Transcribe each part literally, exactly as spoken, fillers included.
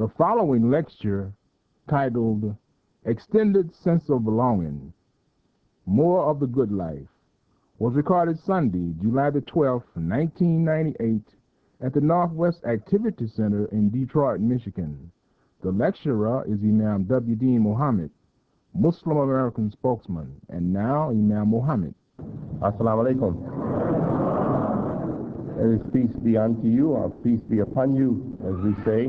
The following lecture, titled Extended Sense of Belonging, More of the Good Life, was recorded Sunday, July the twelfth, nineteen ninety-eight, at the Northwest Activity Center in Detroit, Michigan. The lecturer is Imam W D Muhammad, Muslim American spokesman, and now Imam Muhammad. Assalamu alaikum. There is peace be unto you, or peace be upon you, as we say.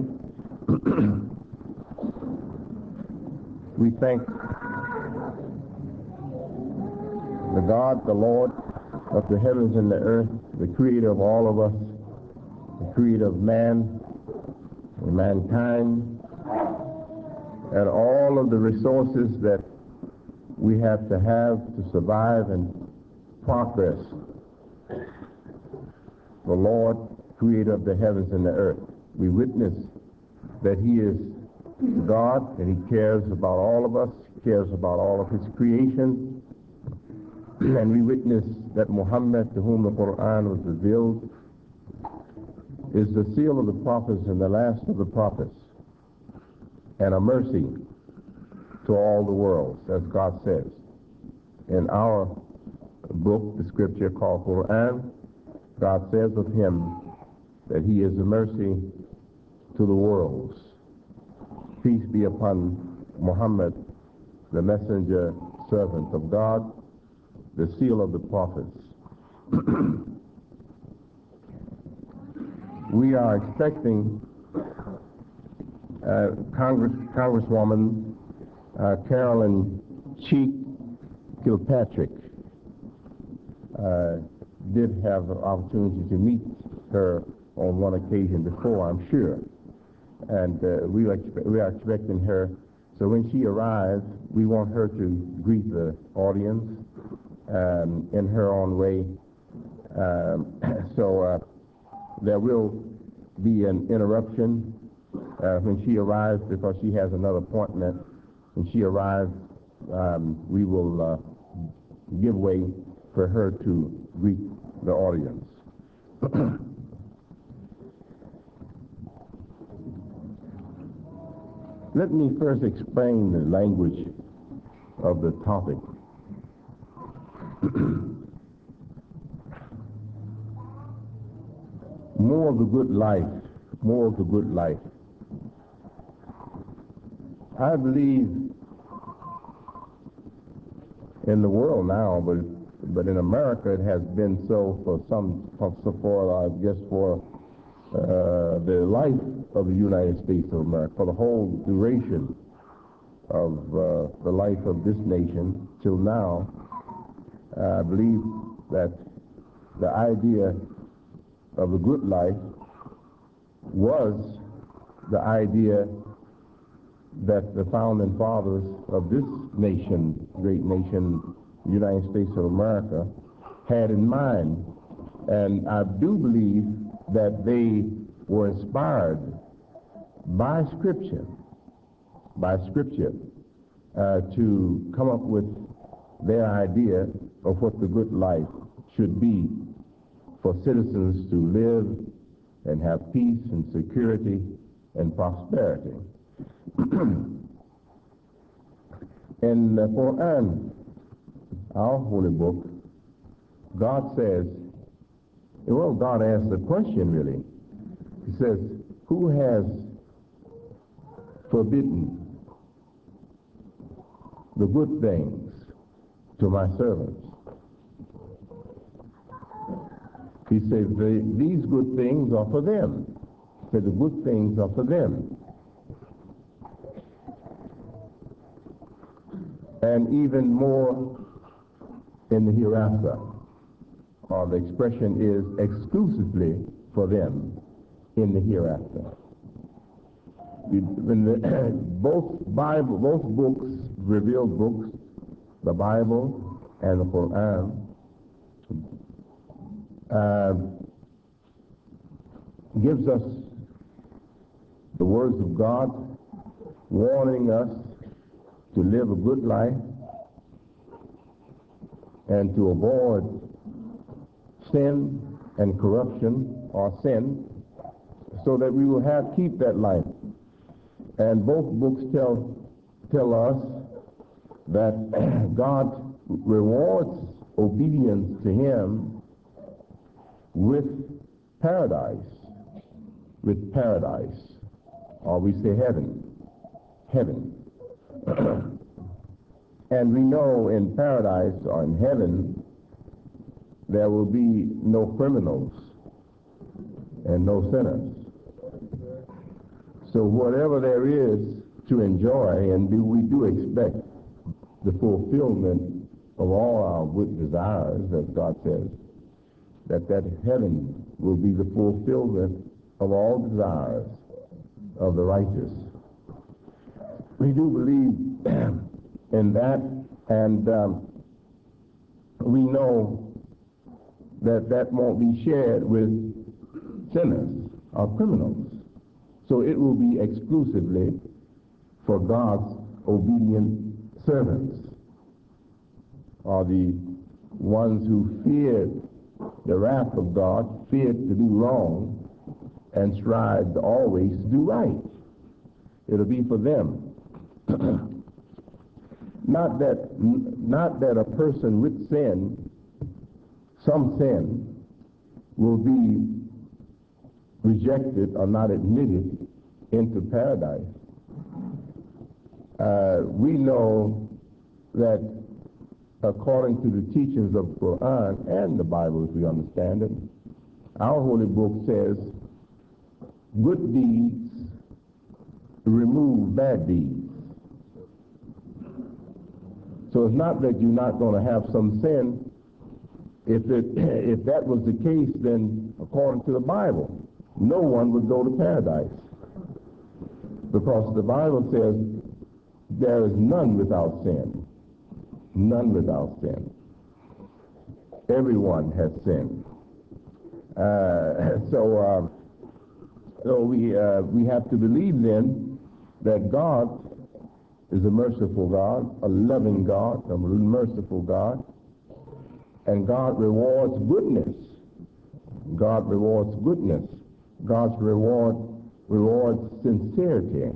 We thank the God, the Lord of the heavens and the earth, the creator of all of us, the creator of man and mankind, and all of the resources that we have to have to survive and progress. The Lord, creator of the heavens and the earth. We witness that he is God, and he cares about all of us, cares about all of his creation. And we witness that Muhammad, to whom the Quran was revealed, is the seal of the prophets and the last of the prophets, and a mercy to all the worlds, as God says. In our book, the scripture called Quran, God says of him that he is a mercy to the worlds. Peace be upon Muhammad, the messenger, servant of God, the seal of the prophets. We are expecting uh, Congress, Congresswoman uh, Carolyn Cheek Kilpatrick. Uh, did have the opportunity to meet her on one occasion before, I'm sure. And uh, we, are we are expecting her. So when she arrives, we want her to greet the audience um, in her own way. Um, so uh, there will be an interruption uh, when she arrives, because she has another appointment. When she arrives, um, we will uh, give way for her to greet the audience. Let me first explain the language of the topic. More of the good life, more of the good life. I believe in the world now, but but in America it has been so for some, for, for I guess for uh, the life of the United States of America, for the whole duration of uh, the life of this nation till now. uh, I believe that the idea of a good life was the idea that the founding fathers of this nation, great nation, United States of America, had in mind. And I do believe that they were inspired by Scripture, by Scripture, uh, to come up with their idea of what the good life should be for citizens to live and have peace and security and prosperity. In the Quran, our holy book, God says, well, God asks a question really. He says, who has forbidden the good things to my servants? He says, these good things are for them. He said, the good things are for them. And even more in the hereafter, or the expression is exclusively for them in the hereafter. When the, both Bible, both books, revealed books, the Bible and the Quran, uh, gives us the words of God, warning us to live a good life and to avoid sin and corruption or sin, so that we will have keep that life. And both books tell, tell us that God rewards obedience to him with paradise, with paradise, or we say heaven, heaven. And we know in paradise or in heaven there will be no criminals and no sinners. So whatever there is to enjoy, and do, we do expect the fulfillment of all our good desires, as God says, that that heaven will be the fulfillment of all desires of the righteous. We do believe in that, and um, we know that that won't be shared with sinners or criminals. So it will be exclusively for God's obedient servants, or the ones who feared the wrath of God, feared to do wrong, and strived always to do right. It'll be for them. Not that, not that a person with sin, some sin, will be rejected or not admitted into paradise. Uh, we know that according to the teachings of the Quran and the Bible, as we understand it, our holy book says good deeds remove bad deeds. So it's not that you're not going to have some sin. If it, if that was the case, then according to the Bible, no one would go to paradise. Because the Bible says there is none without sin. None without sin. Everyone has sinned. Uh, so, uh, so we uh, we have to believe then that God is a merciful God, a loving God, a merciful God, and God rewards goodness. God rewards goodness. God's reward rewards sincerity.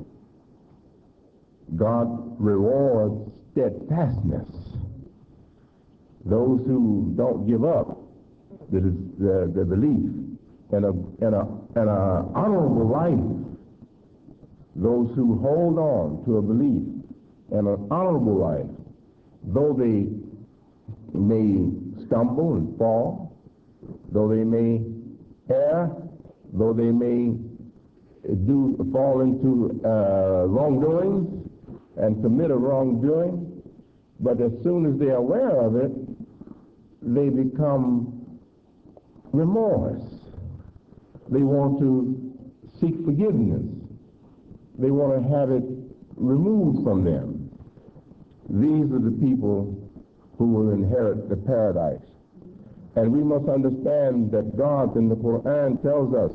God rewards steadfastness. Those who don't give up the, the, the belief in a, in a, in a honorable life, those who hold on to a belief in an honorable life, though they may stumble and fall, though they may err, though they may do fall into uh, wrongdoings and commit a wrongdoing, but as soon as they're aware of it, they become remorse. They want to seek forgiveness. They want to have it removed from them. These are the people who will inherit the paradise. And we must understand that God in the Quran tells us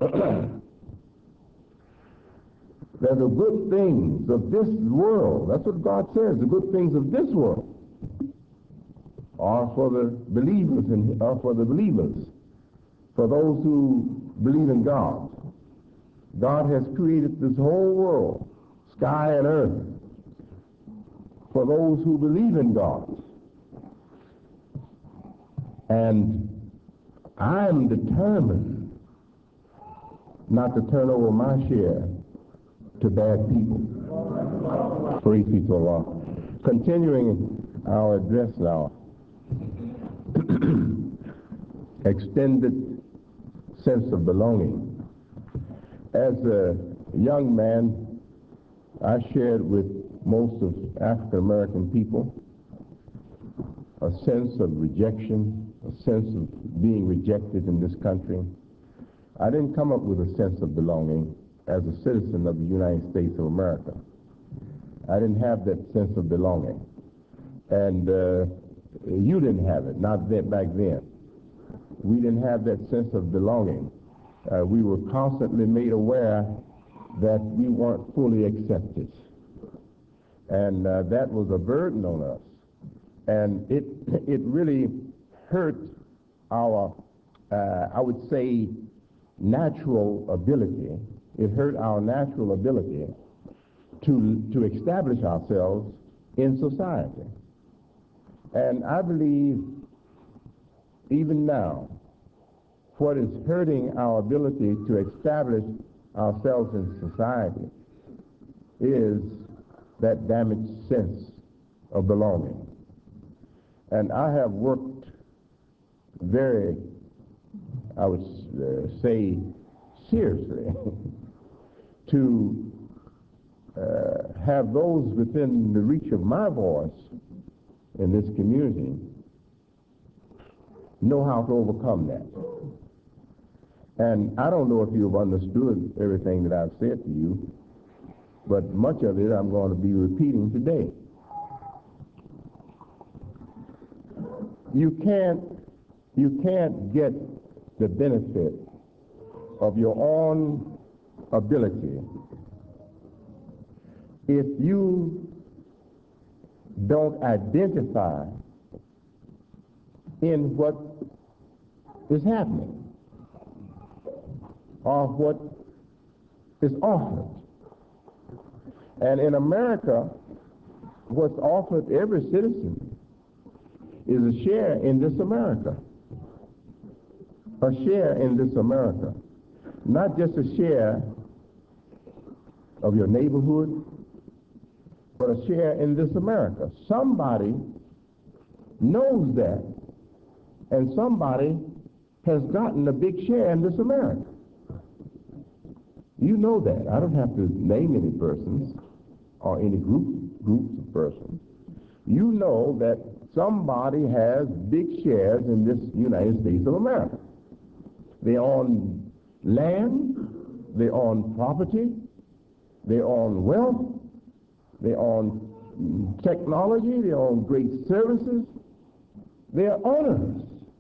that the good things of this world, that's what God says, the good things of this world are for the believers and are for the believers, for those who believe in God. God has created this whole world, sky and earth, for those who believe in God. And I'm determined not to turn over my share to bad people. Praise be to Allah. Continuing our address now. Extended sense of belonging. As a young man, I shared with most of African American people a sense of rejection, a sense of being rejected in this country. I didn't come up with a sense of belonging as a citizen of the United States of America. I didn't have that sense of belonging. And uh, you didn't have it, not that back then. We didn't have that sense of belonging. Uh, we were constantly made aware that we weren't fully accepted. And uh, that was a burden on us. And it, it really hurt our, uh, I would say, natural ability. It hurt our natural ability to, to establish ourselves in society. And I believe even now, what is hurting our ability to establish ourselves in society is that damaged sense of belonging. And I have worked very, I would uh, say, seriously to uh, have those within the reach of my voice in this community know how to overcome that. And I don't know if you've understood everything that I've said to you, but much of it I'm going to be repeating today. You can't, you can't get the benefit of your own ability if you don't identify in what is happening or what is offered. And in America, what's offered every citizen is a share in this America. A share in this America. Not just a share of your neighborhood, but a share in this America. Somebody knows that, and somebody has gotten a big share in this America. You know that. I don't have to name any persons or any group, groups of persons. You know that somebody has big shares in this United States of America. They own land, they own property, they own wealth, they own technology, they own great services. They are owners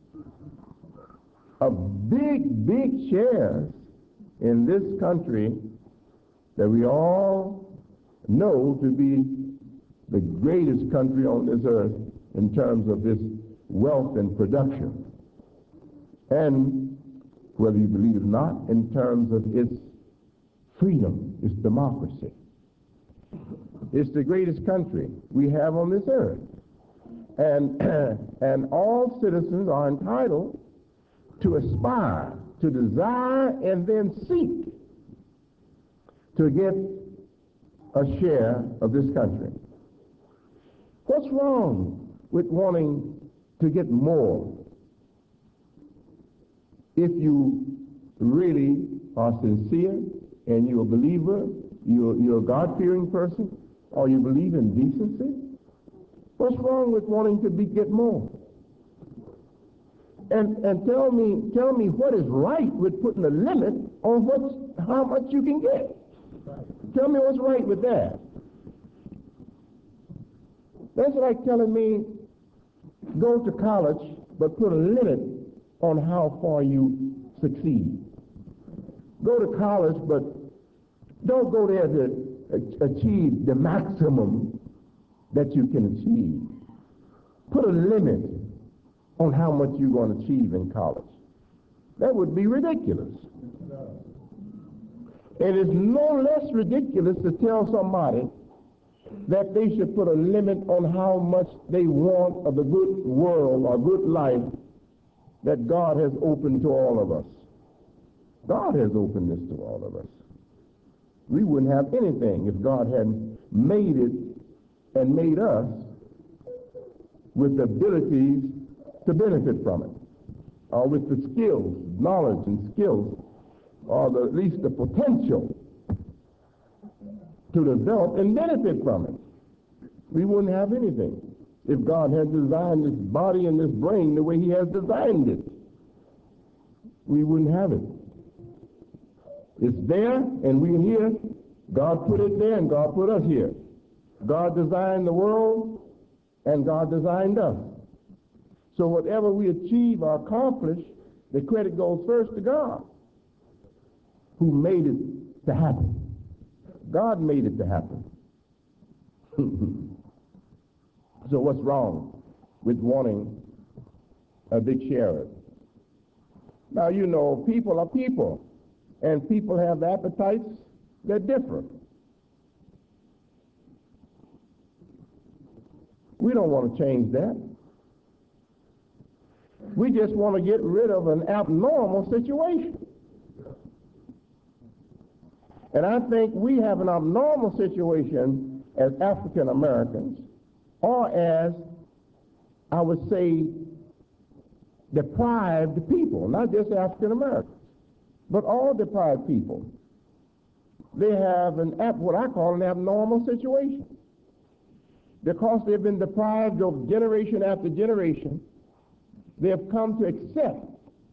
of big, big shares in this country that we all know to be the greatest country on this earth in terms of this wealth and production. And whether you believe it or not, in terms of its freedom, its democracy. It's the greatest country we have on this earth. And, and all citizens are entitled to aspire, to desire, and then seek to get a share of this country. What's wrong with wanting to get more if you really are sincere and you're a believer, you're, you're a God-fearing person, or you believe in decency? What's wrong with wanting to be, get more? And, and tell me, tell me what is right with putting a limit on what's, how much you can get. Tell me what's right with that. That's like telling me, go to college, but put a limit on how far you succeed. Go to college, but don't go there to achieve the maximum that you can achieve. Put a limit on how much you're going to achieve in college. That would be ridiculous. It is no less ridiculous to tell somebody that they should put a limit on how much they want of the good world or good life that God has opened to all of us. God has opened this to all of us. We wouldn't have anything if God hadn't made it and made us with the abilities to benefit from it, or with the skills, knowledge and skills, or the, at least the potential to develop and benefit from it. We wouldn't have anything if God had designed this body and this brain the way he has designed it. We wouldn't have it. It's there, and we're here. God put it there, and God put us here. God designed the world, and God designed us. So whatever we achieve or accomplish, the credit goes first to God, who made it to happen. God made it to happen. So what's wrong with wanting a big share of it? Now, you know, people are people, and people have appetites that differ. We don't want to change that. We just want to get rid of an abnormal situation. And I think we have an abnormal situation as African Americans, or as, I would say, deprived people, not just African Americans, but all deprived people. They have an what I call an abnormal situation, because they've been deprived of generation after generation. They have come to accept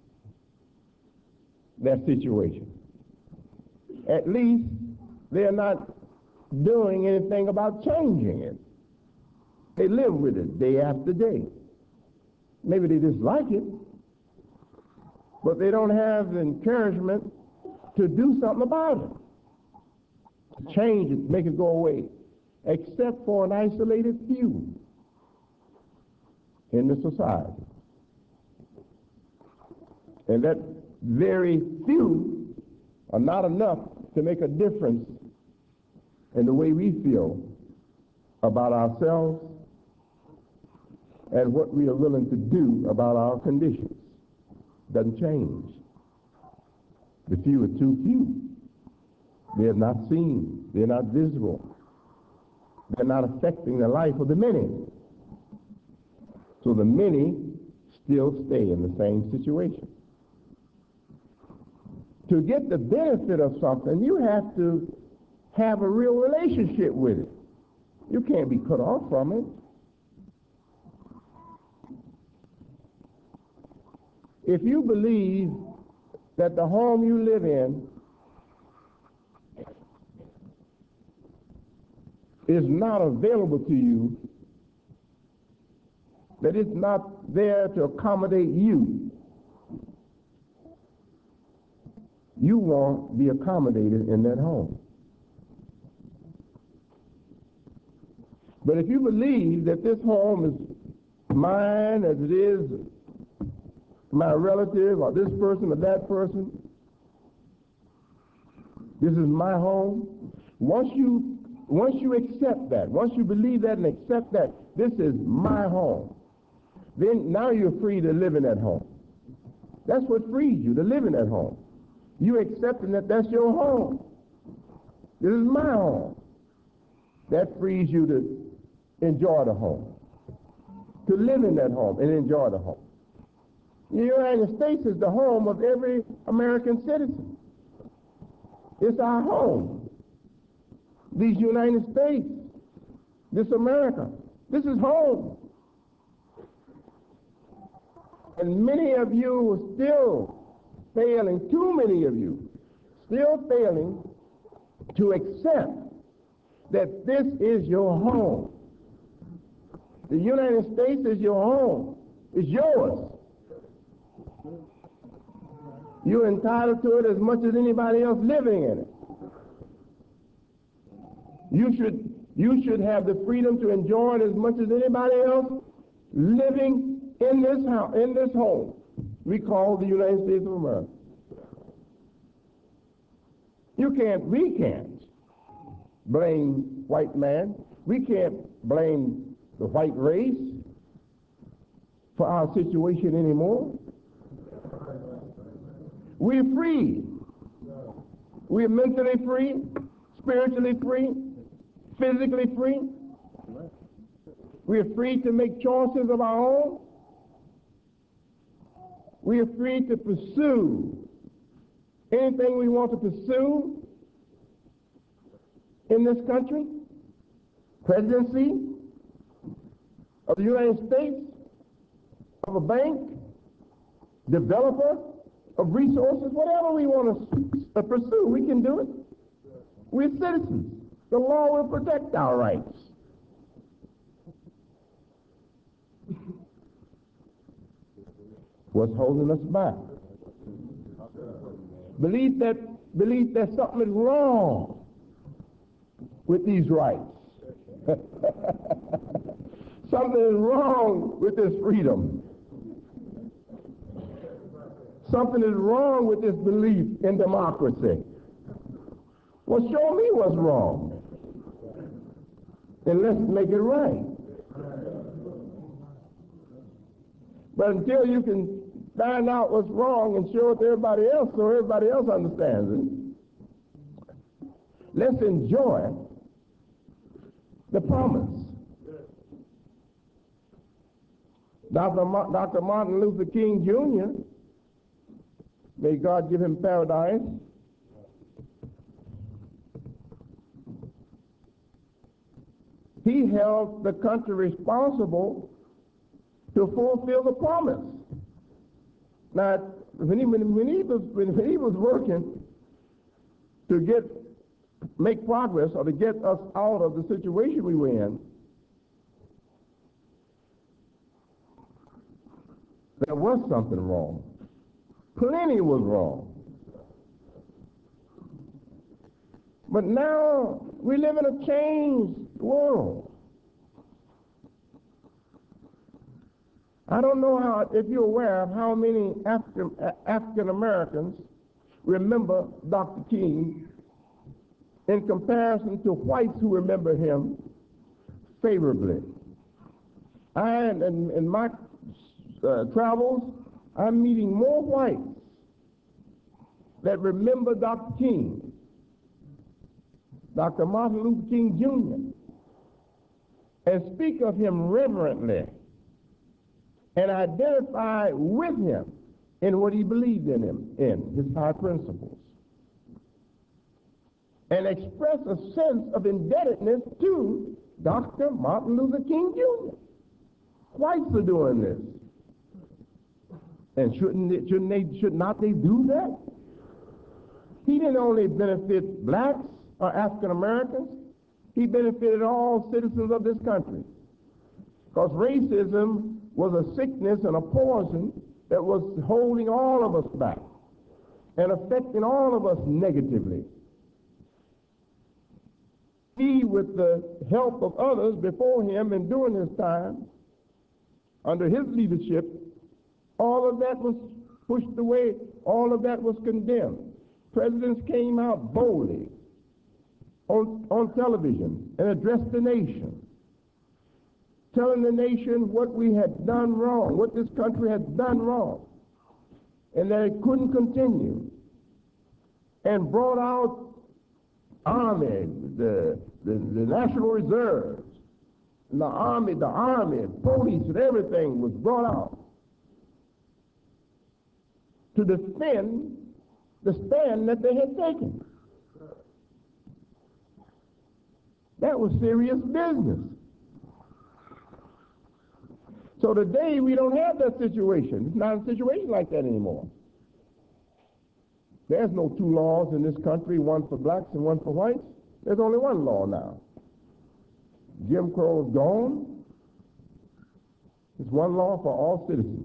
that situation. At least they're not doing anything about changing it. They live with it day after day. Maybe they dislike it, but they don't have the encouragement to do something about it, to change it, make it go away, except for an isolated few in the society. And that very few are not enough to make a difference in the way we feel about ourselves and what we are willing to do about our conditions. Doesn't change. The few are too few. They are not seen. They're not visible. They're not affecting the life of the many. So the many still stay in the same situation. To get the benefit of something, you have to have a real relationship with it. You can't be cut off from it. If you believe that the home you live in is not available to you, that it's not there to accommodate you, you won't be accommodated in that home. But if you believe that this home is mine as it is my relative or this person or that person, this is my home, once you once you accept that, once you believe that and accept that this is my home, then now you're free to live in that home. That's what frees you, to live in that home. You accepting that that's your home. This is my home. That frees you to enjoy the home, to live in that home and enjoy the home. The United States is the home of every American citizen. It's our home. These United States, this America, this is home. And many of you are still failing, too many of you, still failing to accept that this is your home. The United States is your home. It's yours. You're entitled to it as much as anybody else living in it. You should, you should have the freedom to enjoy it as much as anybody else living in this house, in this home we call the United States of America. You can't, we can't blame white man. We can't blame the white race for our situation anymore. We're free. We're mentally free, spiritually free, physically free. We're free to make choices of our own. We are free to pursue anything we want to pursue in this country. Presidency of the United States, of a bank, developer of resources, whatever we want to pursue, we can do it. We're citizens. The law will protect our rights. What's holding us back? Belief that, belief that something is wrong with these rights. Something is wrong with this freedom. Something is wrong with this belief in democracy. Well, show me what's wrong, and let's make it right. But until you can find out what's wrong and show it to everybody else so everybody else understands it, let's enjoy the promise. Doctor Ma- Doctor Martin Luther King Junior, may God give him paradise, he held the country responsible to fulfill the promise. Now, when he, when, when he was when he was working to get make progress or to get us out of the situation we were in, there was something wrong. Plenty was wrong. But now we live in a changed world. I don't know how, if you're aware of how many African, African Americans remember Doctor King in comparison to whites who remember him favorably. I, in, in my uh, travels, I'm meeting more whites that remember Doctor King, Doctor Martin Luther King Junior, and speak of him reverently and identify with him in what he believed in him, in his high principles, and express a sense of indebtedness to Doctor Martin Luther King Junior Whites are doing this. And shouldn't they, shouldn't they, should not they do that? He didn't only benefit blacks or African Americans, he benefited all citizens of this country. Because racism was a sickness and a poison that was holding all of us back and affecting all of us negatively. He, with the help of others before him and during his time, under his leadership, all of that was pushed away, all of that was condemned. Presidents came out boldly on, on television and addressed the nation, telling the nation what we had done wrong, what this country had done wrong, and that it couldn't continue, and brought out Army, the, the, the National Reserves, and the Army, the Army, police, and everything was brought out to defend the stand that they had taken. That was serious business. So today we don't have that situation. It's not a situation like that anymore. There's no two laws in this country, one for blacks and one for whites. There's only one law now. Jim Crow is gone. It's one law for all citizens.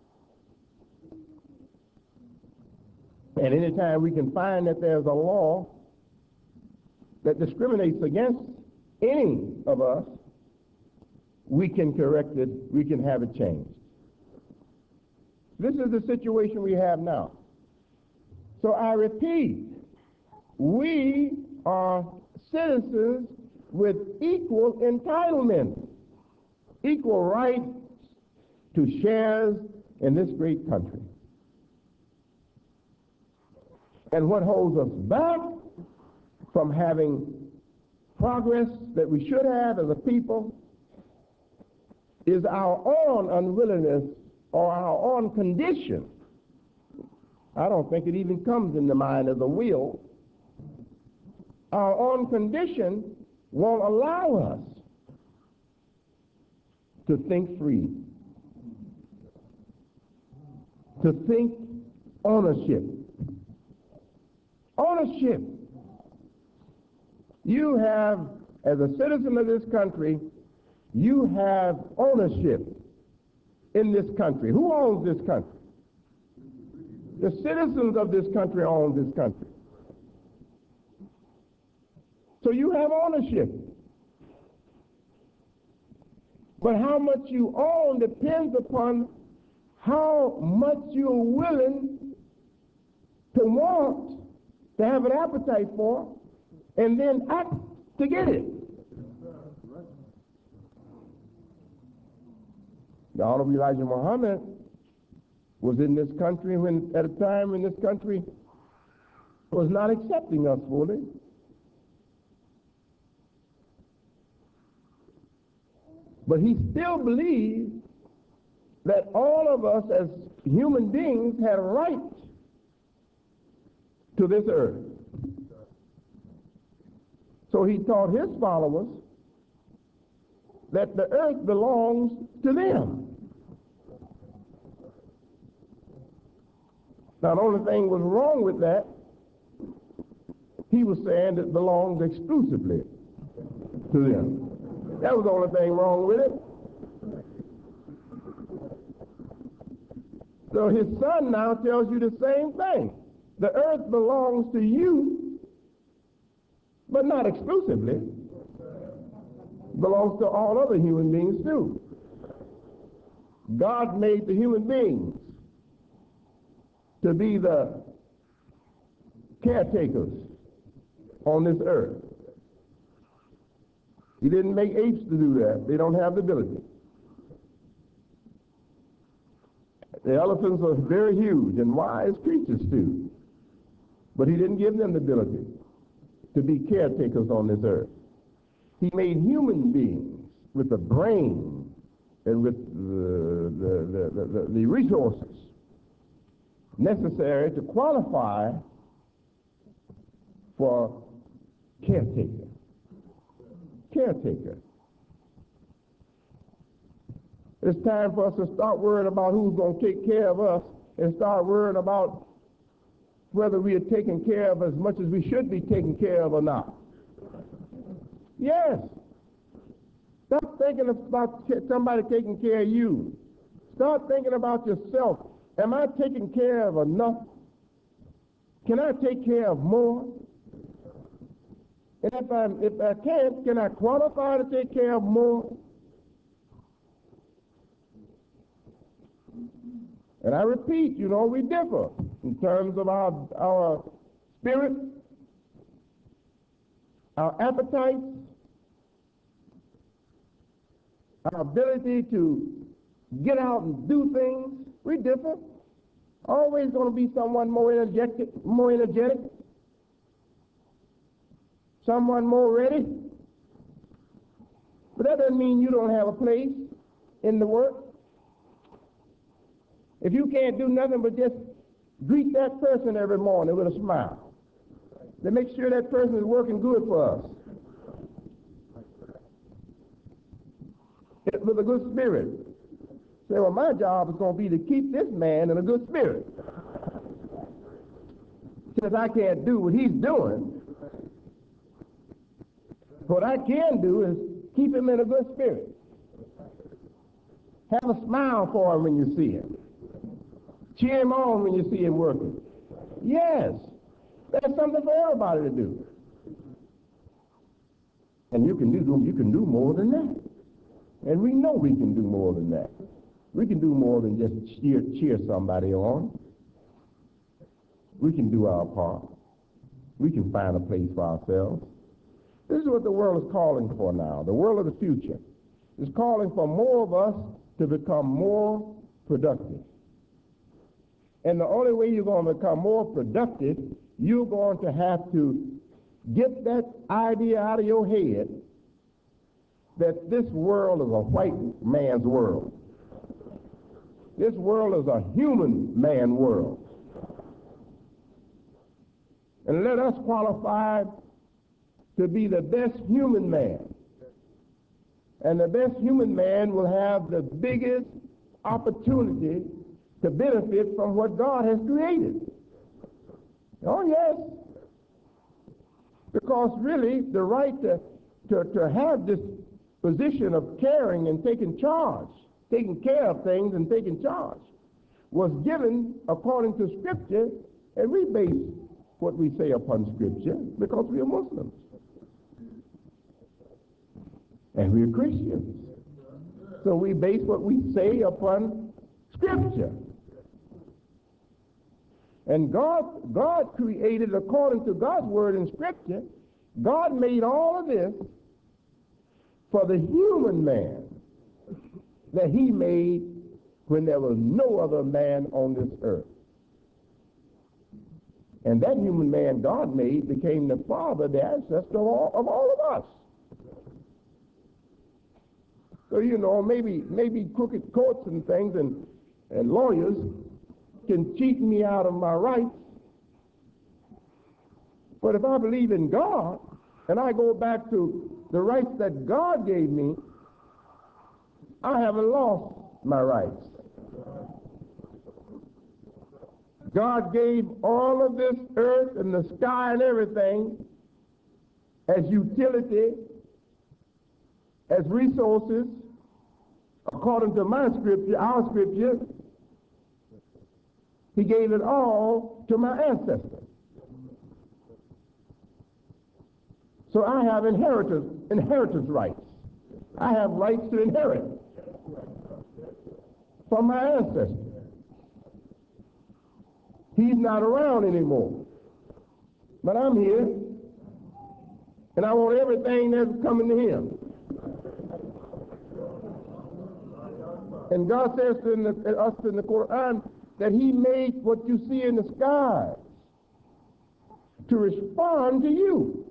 And anytime we can find that there's a law that discriminates against any of us, we can correct it, we can have it changed. This is the situation we have now. So I repeat, we are citizens with equal entitlement, equal rights to shares in this great country. And what holds us back from having progress that we should have as a people is our own unwillingness or our own condition. I don't think it even comes in the mind as a will. Our own condition won't allow us to think free, to think ownership. Ownership. You have, as a citizen of this country, you have ownership in this country. Who owns this country? The citizens of this country own this country. So you have ownership. But how much you own depends upon how much you're willing to want, to have an appetite for, and then act to get it. The Honorable Elijah Muhammad was in this country when, at a time when this country was not accepting us fully. But he still believed that all of us as human beings had a right to this earth. So he taught his followers that the earth belongs to them. Now, the only thing was wrong with that, he was saying it belongs exclusively to them. That was the only thing wrong with it. So his son now tells you the same thing. The earth belongs to you, but not exclusively. It belongs to all other human beings too. God made the human beings to be the caretakers on this earth. He didn't make apes to do that. They don't have the ability. The elephants are very huge and wise creatures too. But he didn't give them the ability to be caretakers on this earth. He made human beings with a brain and with the, the, the, the, the resources necessary to qualify for caretaker. Caretaker. It's time for us to start worrying about who's going to take care of us and start worrying about whether we are taken care of as much as we should be taken care of or not. Yes. Stop thinking about somebody taking care of you. Start thinking about yourself. Am I taking care of enough? Can I take care of more? And if I, if I can't, can I qualify to take care of more? And I repeat, you know, we differ in terms of our, our spirit, our appetites, our ability to get out and do things. We differ. Always going to be someone more energetic, more energetic, someone more ready. But that doesn't mean you don't have a place in the work. If you can't do nothing but just greet that person every morning with a smile, to make sure that person is working good for us, with a good spirit. Say, well, my job is going to be to keep this man in a good spirit. Since I can't do what he's doing, what I can do is keep him in a good spirit. Have a smile for him when you see him. Cheer him on when you see him working. Yes, that's something for everybody to do. And you can do you can do more than that. And we know we can do more than that. We can do more than just cheer cheer somebody on. We can do our part. We can find a place for ourselves. This is what the world is calling for now. The world of the future is calling for more of us to become more productive. And the only way you're going to become more productive, you're going to have to get that idea out of your head that this world is a white man's world. This world is a human man world. And let us qualify to be the best human man. And the best human man will have the biggest opportunity to benefit from what God has created. Oh, yes. Because really, the right to, to, to have this position of caring and taking charge, taking care of things and taking charge, was given according to Scripture, and we base what we say upon Scripture because we are Muslims. And we are Christians. So we base what we say upon Scripture. And God, God created according to God's word in Scripture. God made all of this for the human man that he made when there was no other man on this earth. And that human man God made became the father, the ancestor of all of, all of us. So, you know, maybe maybe crooked courts and things and, and lawyers can cheat me out of my rights. But if I believe in God and I go back to the rights that God gave me, I haven't lost my rights. God gave all of this earth and the sky and everything as utility, as resources, according to my scripture, our scripture. He gave it all to my ancestors. So I have inheritance, inheritance rights. I have rights to inherit from my ancestors. He's not around anymore. But I'm here, and I want everything that's coming to him. And God says to the, us in the Quran that he made what you see in the sky to respond to you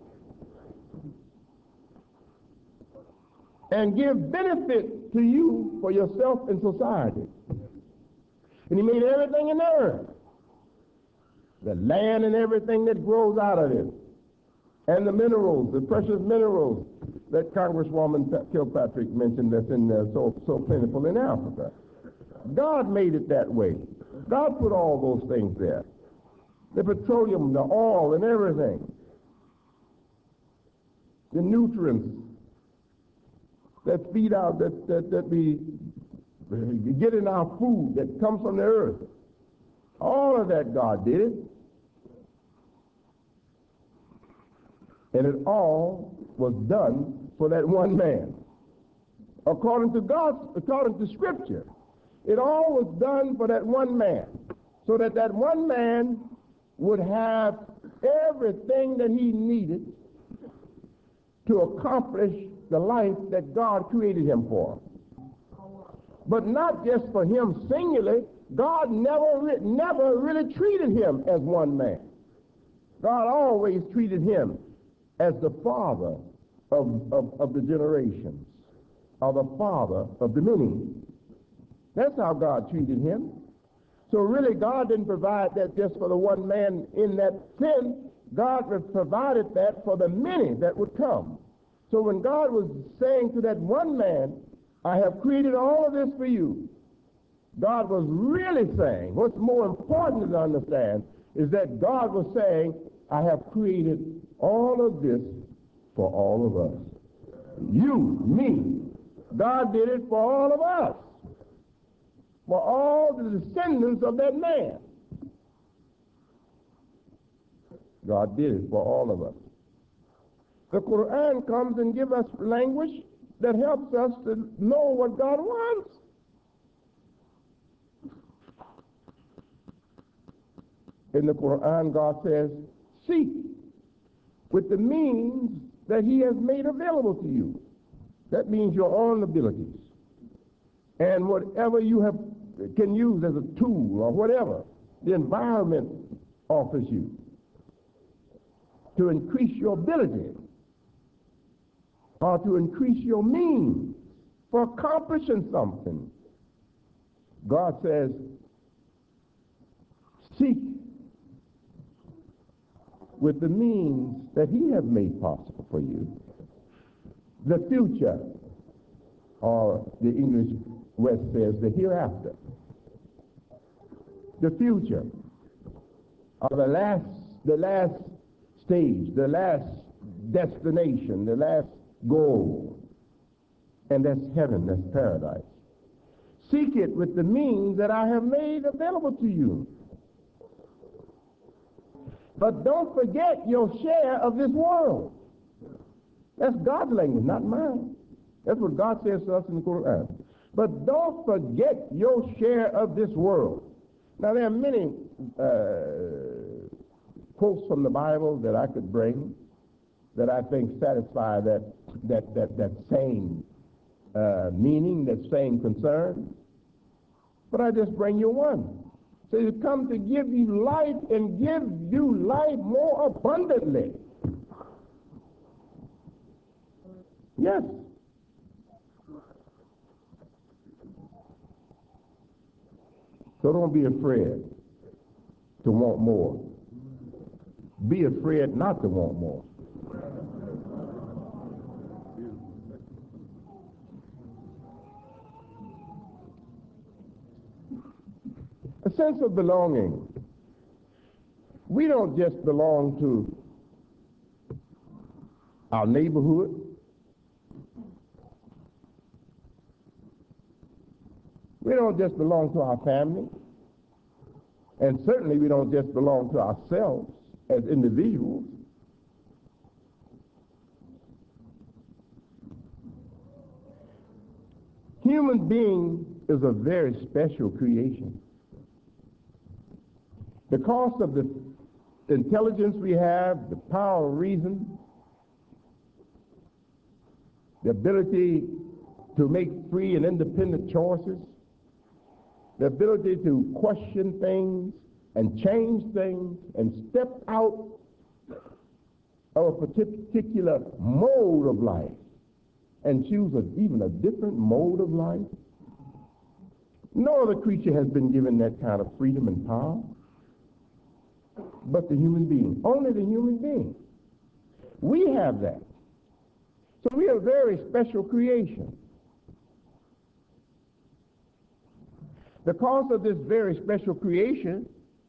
and give benefit to you for yourself and society. And he made everything in the earth, the land and everything that grows out of it, and the minerals, the precious minerals that Congresswoman Kilpatrick mentioned that's in there so, so plentiful in Africa. God made it that way. God put all those things there. The petroleum, the oil, and everything. The nutrients that feed out, that, that, that we get in our food that comes from the earth. All of that God did it. And it all was done for that one man. According to God, according to Scripture, it all was done for that one man, so that that one man would have everything that he needed to accomplish the life that God created him for. But not just for him singularly. God never, re- never really treated him as one man. God always treated him as the father of, of, of the generations, or the father of the many. That's how God treated him. So really, God didn't provide that just for the one man in that sense. God provided that for the many that would come. So when God was saying to that one man, I have created all of this for you, God was really saying, what's more important to understand is that God was saying, I have created all of this for all of us. You, me. God did it for all of us. For all the descendants of that man. God did it for all of us. The Quran comes and gives us language that helps us to know what God wants. In the Quran, God says, seek with the means that he has made available to you. That means your own abilities. And whatever you have can use as a tool or whatever the environment offers you to increase your ability or to increase your means for accomplishing something. God says, seek with the means that he has made possible for you. The future, or the English West says the hereafter. The future, or the last, the last stage, the last destination, the last goal. And that's heaven, that's paradise. Seek it with the means that I have made available to you. But don't forget your share of this world. That's God's language, not mine. That's what God says to us in the Quran. But don't forget your share of this world. Now, there are many uh, quotes from the Bible that I could bring that I think satisfy that, that, that, that same uh, meaning, that same concern. but I just bring you one. So He's come to give you life and give you life more abundantly. Yes. So don't be afraid to want more. Be afraid not to want more. A sense of belonging. We don't just belong to our neighborhood. We don't just belong to our family. And certainly we don't just belong to ourselves as individuals. Human being is a very special creation. Because of the intelligence we have, the power of reason, the ability to make free and independent choices, the ability to question things and change things and step out of a particular mode of life and choose a, even a different mode of life. No other creature has been given that kind of freedom and power but the human being. Only the human being. We have that. So we are a very special creation. Because of this very special creation,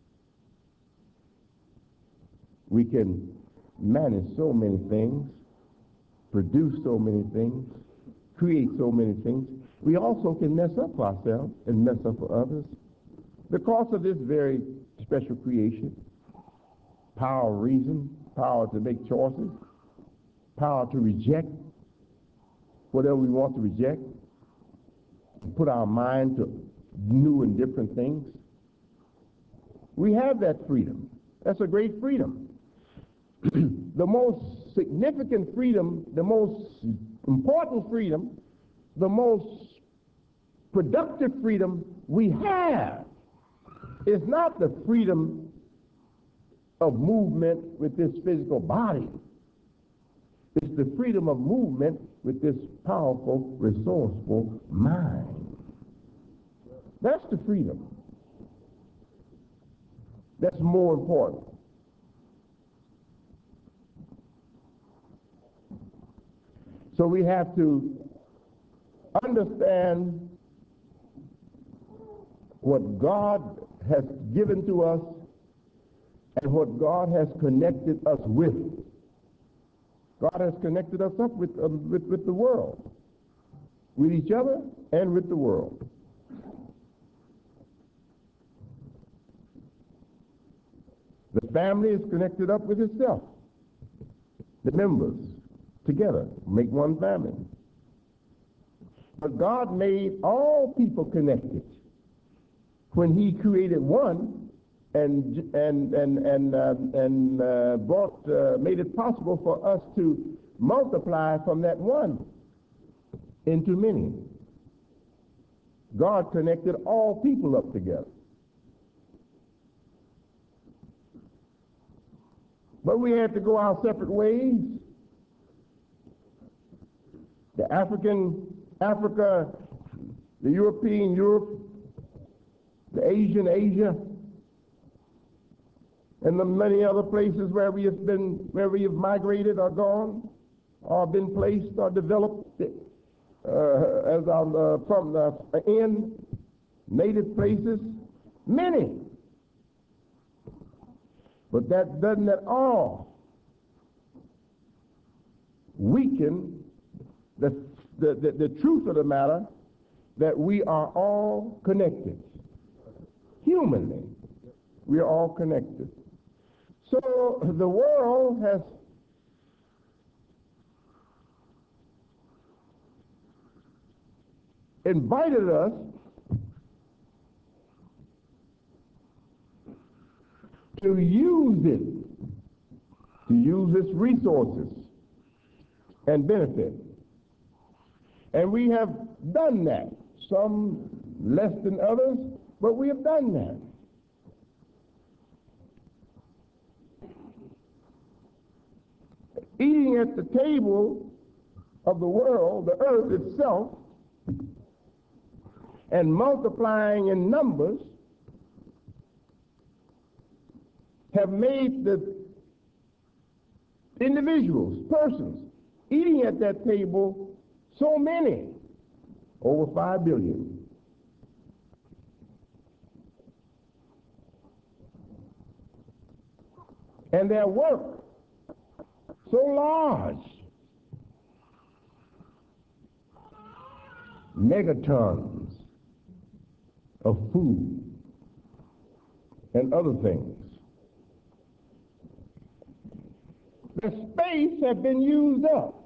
we can manage so many things, produce so many things, create so many things. We also can mess up ourselves and mess up for others. Because of this very special creation, power of reason, power to make choices, power to reject whatever we want to reject, put our mind to new and different things. We have that freedom. That's a great freedom. The most significant freedom, the most important freedom, the most productive freedom we have is not the freedom of movement with this physical body. It's the freedom of movement with this powerful, resourceful mind. That's the freedom. That's more important. So we have to understand what God has given to us and what God has connected us with. God has connected us up with, uh, with, with the world, with each other and with the world. The family is connected up with itself. The members together make one family. But God made all people connected when He created one and and and and uh, and uh, brought uh, made it possible for us to multiply from that one into many. God connected all people up together. But we had to go our separate ways. The African, Africa, the European, Europe, the Asian, Asia, and the many other places where we have been, where we have migrated or gone, or been placed or developed uh, as our, uh, from the in native places, many. But that doesn't at all weaken the, the, the, the truth of the matter that we are all connected. Humanly, we are all connected. So the world has invited us to use it, to use its resources and benefit. And we have done that. Some less than others, but we have done that. Eating at the table of the world, the earth itself, and multiplying in numbers have made the individuals, persons, eating at that table so many, over five billion. And their work so large, megatons of food and other things. The space has been used up.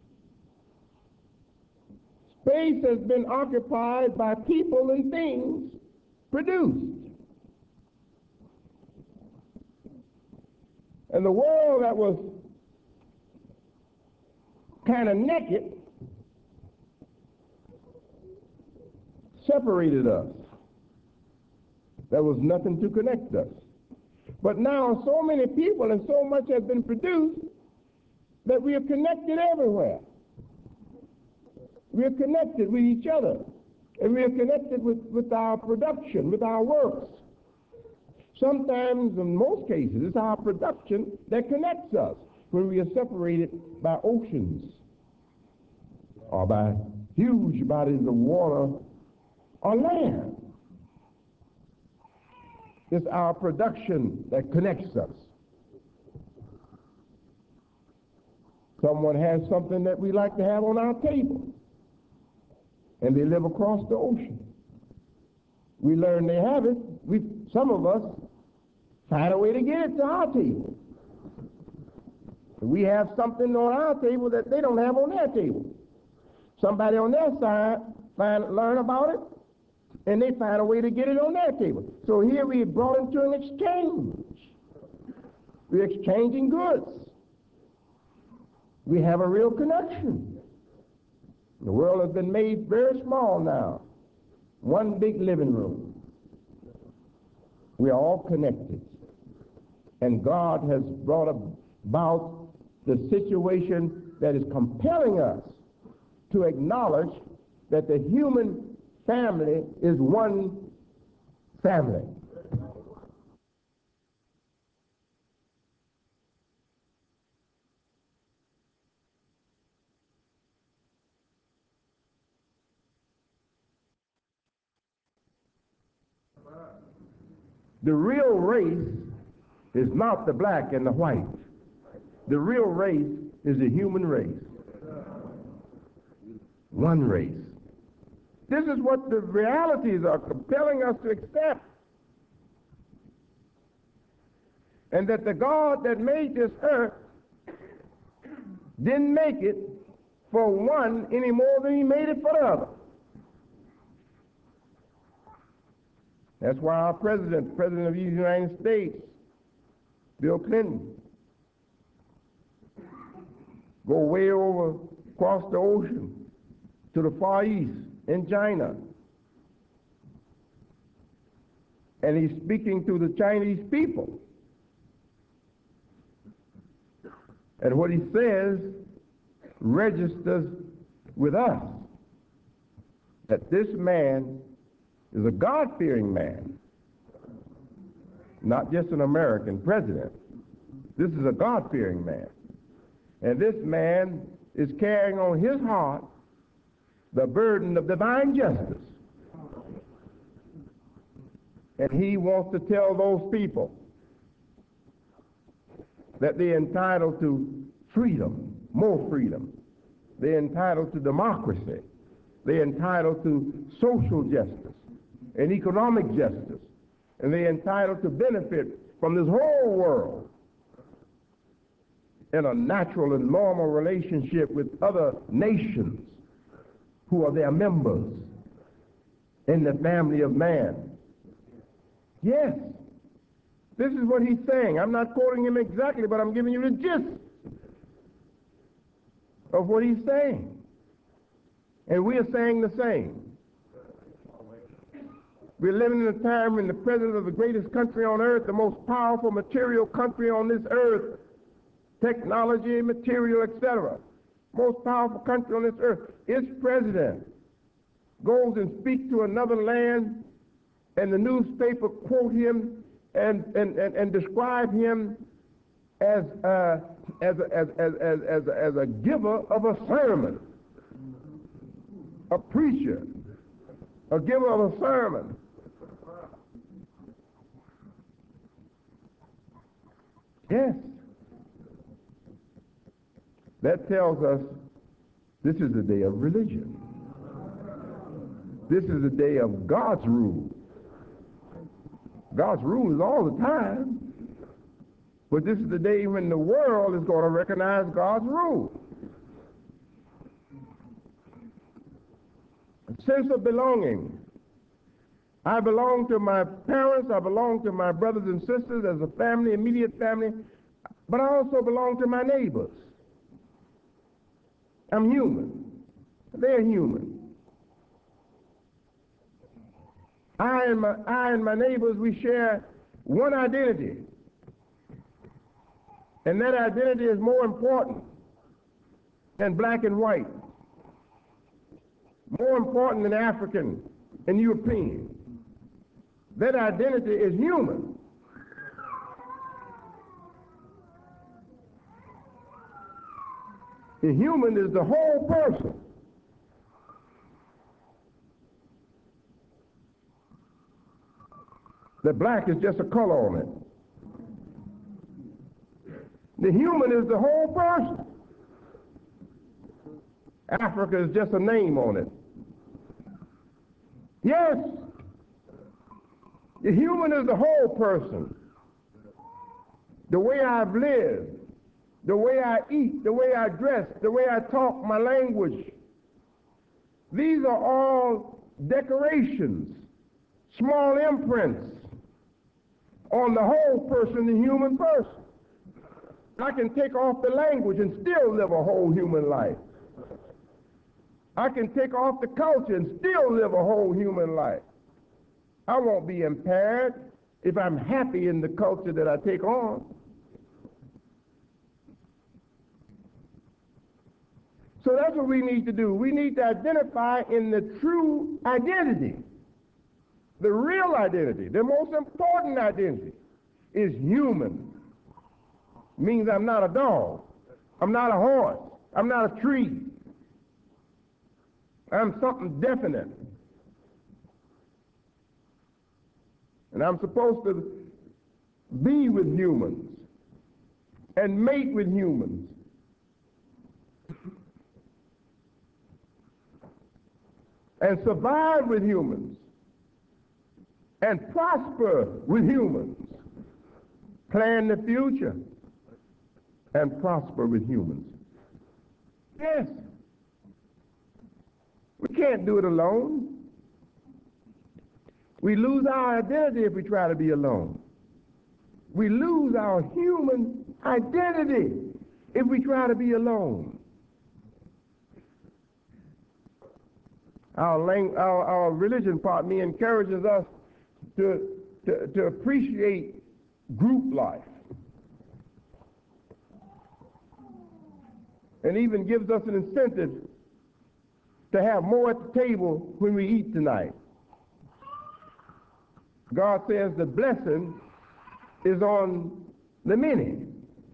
Space has been occupied by people and things produced. And the world that was kind of naked separated us. There was nothing to connect us. But now so many people and so much has been produced that we are connected everywhere. We are connected with each other. And we are connected with, with our production, with our works. Sometimes, in most cases, it's our production that connects us when we are separated by oceans or by huge bodies of water or land. It's our production that connects us. Someone has something that we like to have on our table, and they live across the ocean. We learn they have it. We, some of us find a way to get it to our table. We have something on our table that they don't have on their table. Somebody on their side find, learn about it, and they find a way to get it on their table. So here we brought into an exchange. We're exchanging goods. We have a real connection. The world has been made very small now. One big living room. We are all connected. And God has brought about the situation that is compelling us to acknowledge that the human family is one family. The real race is not the black and the white. The real race is the human race. One race. This is what the realities are compelling us to accept. And that the God that made this earth didn't make it for one any more than he made it for the other. That's why our president, President of the United States, Bill Clinton, go way over across the ocean to the Far East in China. And he's speaking to the Chinese people. And what he says registers with us that this man is a God-fearing man, not just an American president. This is a God-fearing man. And this man is carrying on his heart the burden of divine justice. And he wants to tell those people that they're entitled to freedom, more freedom. They're entitled to democracy. They're entitled to social justice and economic justice. And they're entitled to benefit from this whole world in a natural and normal relationship with other nations who are their members in the family of man. Yes, this is what he's saying. I'm not quoting him exactly, but I'm giving you the gist of what he's saying. And we are saying the same. We're living in a time when the president of the greatest country on earth, the most powerful material country on this earth, technology, material, et cetera, most powerful country on this earth, its president goes and speaks to another land, and the newspaper quote him and, and, and, and describe him as, uh, as, a, as, as, as, as, a, as a giver of a sermon, a preacher, a giver of a sermon. Yes. That tells us this is the day of religion. This is the day of God's rule. God's rule is all the time. But this is the day when the world is going to recognize God's rule. A sense of belonging. I belong to my parents, I belong to my brothers and sisters as a family, immediate family, but I also belong to my neighbors. I'm human. They're human. I and my, I and my neighbors, we share one identity. And that identity is more important than black and white, more important than African and European. That identity is human. The human is the whole person. The black is just a color on it. The human is the whole person. Africa is just a name on it. Yes, the human is the whole person. The way I've lived, the way I eat, the way I dress, the way I talk, my language. These are all decorations, small imprints on the whole person, the human person. I can take off the language and still live a whole human life. I can take off the culture and still live a whole human life. I won't be impaired if I'm happy in the culture that I take on. So that's what we need to do. We need to identify in the true identity. The real identity, the most important identity, is human. Means I'm not a dog. I'm not a horse. I'm not a tree. I'm something definite. And I'm supposed to be with humans and mate with humans. And survive with humans. And prosper with humans. Plan the future and prosper with humans. Yes. We can't do it alone. We lose our identity if we try to be alone. We lose our human identity if we try to be alone. Our, lang- our, our religion part me encourages us to, to, to appreciate group life. And even gives us an incentive to have more at the table when we eat tonight. God says the blessing is on the many.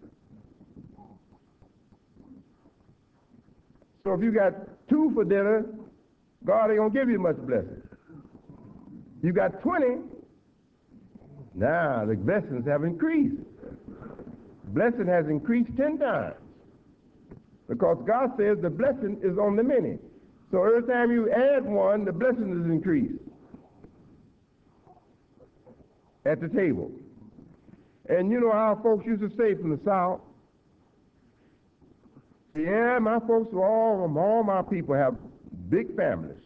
So if you got two for dinner, God ain't gonna give you much blessing. You got twenty, now the blessings have increased. Blessing has increased ten times. Because God says the blessing is on the many. So every time you add one, the blessing is increased at the table. And you know how folks used to say from the South, yeah, my folks, all, all my people have big families.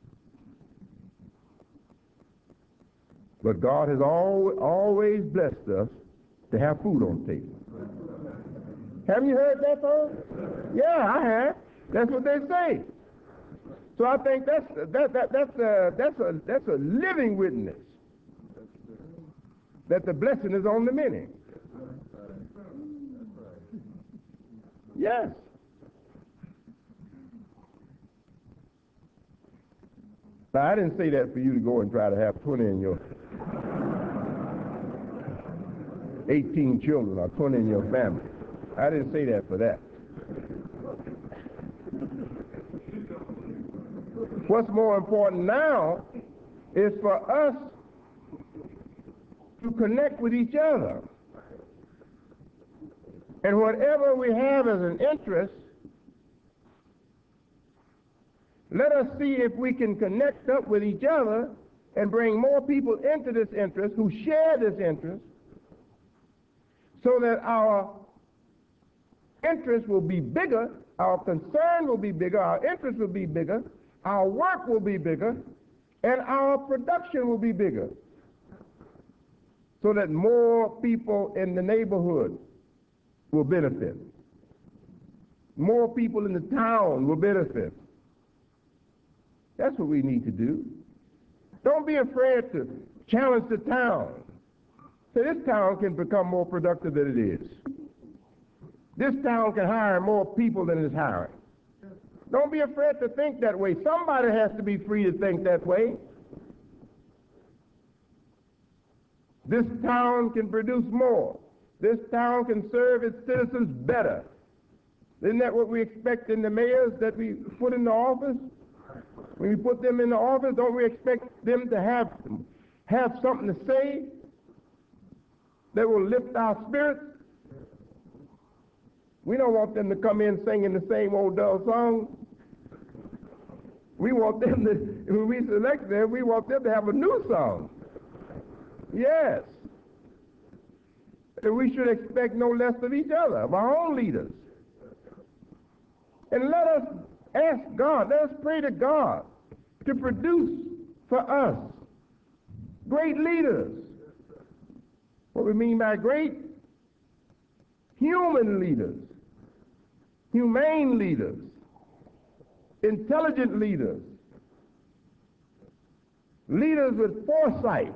But God has al always blessed us to have food on the table. Haven't you heard that, folks? Yeah, I have. That's what they say. So I think that's that, that that's a that's a that's a living witness that the blessing is on the many. Yes. Now I didn't say that for you to go and try to have twenty in your eighteen children or twenty in your family. I didn't say that for that. What's more important now is for us to connect with each other. And whatever we have as an interest, let us see if we can connect up with each other and bring more people into this interest who share this interest, so that our interest will be bigger, our concern will be bigger, our interest will be bigger, our work will be bigger, and our production will be bigger, so that more people in the neighborhood will benefit. More people in the town will benefit. That's what we need to do. Don't be afraid to challenge the town. Say, this town can become more productive than it is. This town can hire more people than it's hiring. Don't be afraid to think that way. Somebody has to be free to think that way. This town can produce more. This town can serve its citizens better. Isn't that what we expect in the mayors that we put in the office? When we put them in the office, don't we expect them to have, have something to say that will lift our spirits? We don't want them to come in singing the same old dull song. We want them to, when we select them, we want them to have a new song. Yes. And we should expect no less of each other, of our own leaders. And let us ask God, let us pray to God to produce for us great leaders. What we mean by great? Human leaders, humane leaders, intelligent leaders, leaders with foresight,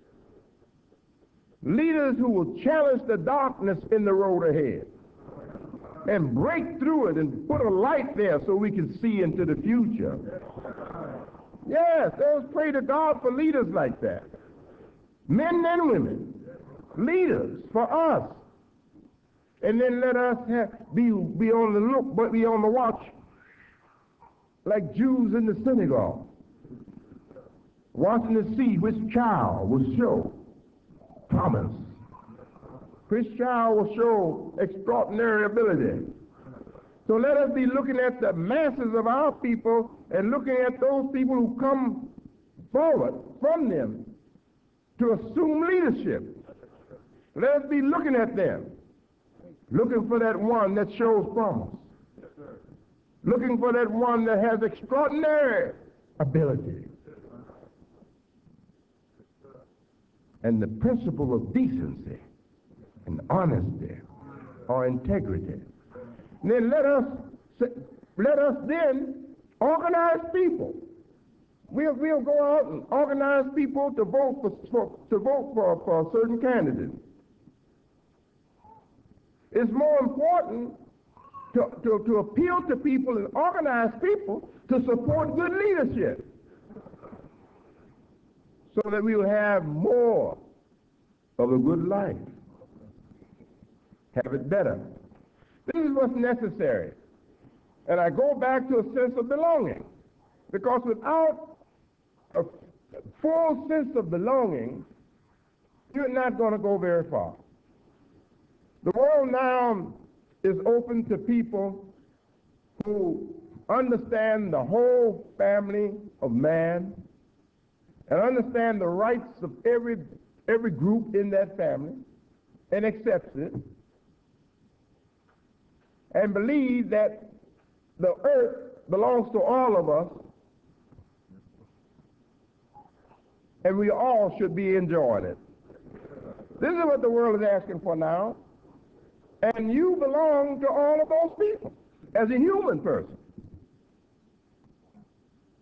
leaders who will challenge the darkness in the road ahead and break through it and put a light there so we can see into the future. Yes, let's pray to God for leaders like that. Men and women, leaders for us. And then let us have, be, be on the look, but be on the watch, like Jews in the synagogue, watching to see which child will show promise, which child will show extraordinary ability. So let us be looking at the masses of our people and looking at those people who come forward from them to assume leadership. Let us be looking at them, looking for that one that shows promise, looking for that one that has extraordinary ability. And the principle of decency and honesty or integrity. And then let us let us then organize people. We'll, we'll go out and organize people to vote for, for to vote for, for a certain candidate. It's more important to, to, to appeal to people and organize people to support good leadership, so that we will have more of a good life, have it better. This is what's necessary. And I go back to a sense of belonging, because without a full sense of belonging, you're not going to go very far. The world now is open to people who understand the whole family of man and understand the rights of every every group in that family and accepts it and believe that the earth belongs to all of us and we all should be enjoying it. This is what the world is asking for now. And you belong to all of those people as a human person.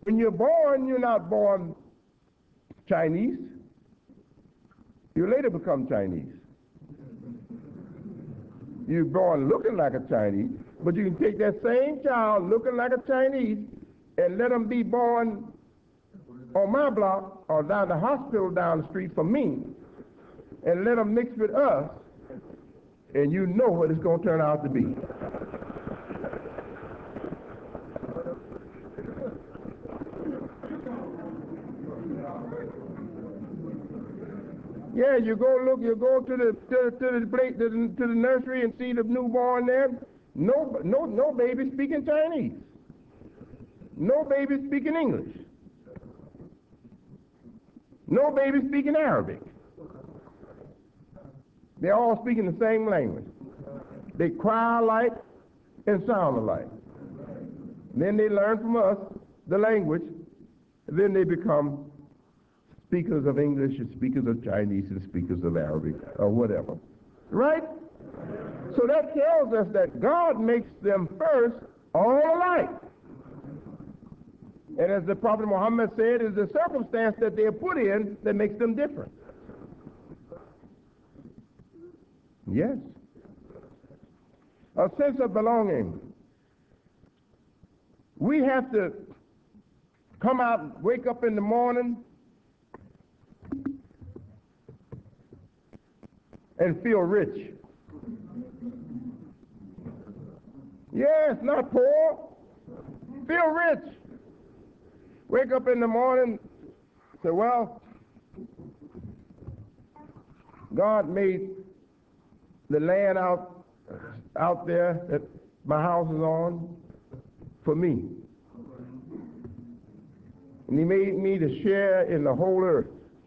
When you're born, you're not born Chinese. You later become Chinese. You're born looking like a Chinese, but you can take that same child looking like a Chinese and let them be born on my block or down the hospital down the street from me, and let them mix with us, and you know what it's going to turn out to be. Yeah, you go look, you go to the to, to the plate to the, to the nursery and see the newborn there. No, no, no baby speaking Chinese. No baby speaking English. No baby speaking Arabic. They're all speaking the same language. They cry alike and sound alike. Then they learn from us the language. Then they become speakers of English and speakers of Chinese and speakers of Arabic or whatever. Right? So that tells us that God makes them first all alike. And as the Prophet Muhammad said, it's the circumstance that they're put in that makes them different. Yes. A sense of belonging. We have to come out, wake up in the morning, and feel rich. Yes, not poor. Feel rich. Wake up in the morning, say, well, God made the land out, out there that my house is on for me. And he made me to share in the whole earth.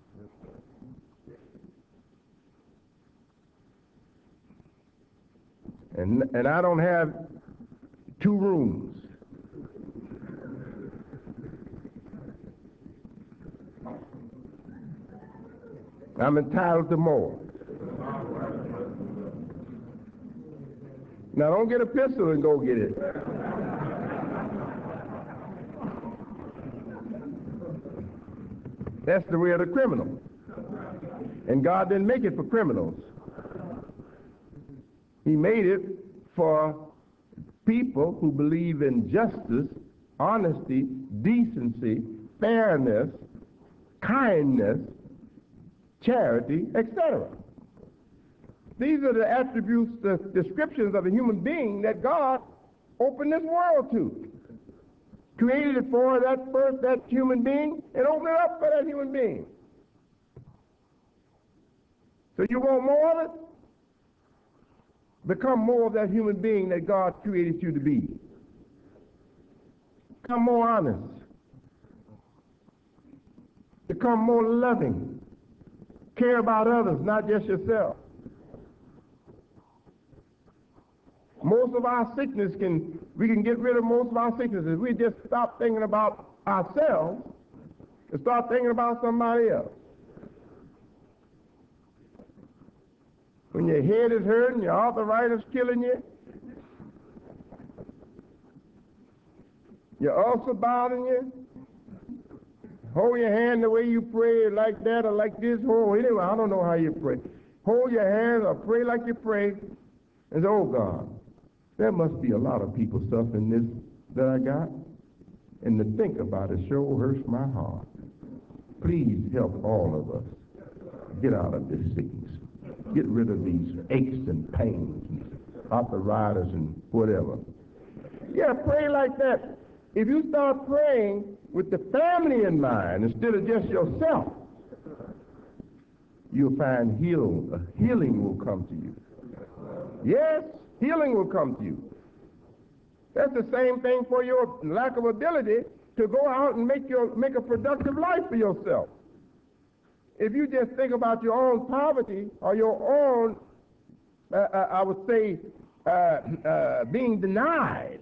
And, and I don't have two rooms. I'm entitled to more. Now don't get a pistol and go get it. That's the way of the criminal. And God didn't make it for criminals. He made it for people who believe in justice, honesty, decency, fairness, kindness, charity, et cetera. These are the attributes, the descriptions of a human being that God opened this world to. Created it for that first, that human being, and opened it up for that human being. So you want more of it? Become more of that human being that God created you to be. Become more honest. Become more loving. Care about others, not just yourself. Most of our sickness can, we can get rid of most of our sicknesses. We just stop thinking about ourselves and start thinking about somebody else. When your head is hurting, your arthritis killing you, your ulcer bothering you, hold your hand the way you pray, like that or like this. Oh, anyway, I don't know how you pray. Hold your hand or pray like you pray and say, oh God, there must be a lot of people suffering this that I got. And to think about it sure hurts my heart. Please help all of us get out of this sickness. Get rid of these aches and pains and arthritis and whatever. Yeah, pray like that. If you start praying with the family in mind instead of just yourself, you'll find heal, uh, healing will come to you. Yes, healing will come to you. That's the same thing for your lack of ability to go out and make your make a productive life for yourself. If you just think about your own poverty or your own, uh, uh, I would say, uh, uh, being denied,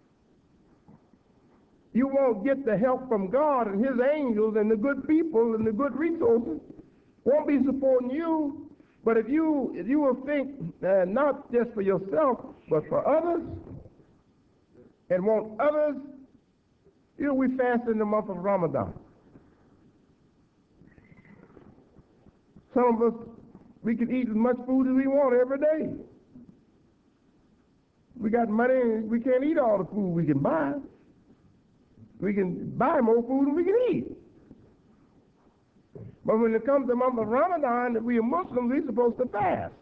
you won't get the help from God and his angels and the good people and the good resources won't be supporting you. But if you if you will think uh, not just for yourself, but for others, and want others You know, we fast in the month of Ramadan. Some of us, we can eat as much food as we want every day. We got money and we can't eat all the food we can buy. We can buy more food than we can eat. But when it comes to the month of Ramadan, if we are Muslims, we're supposed to fast.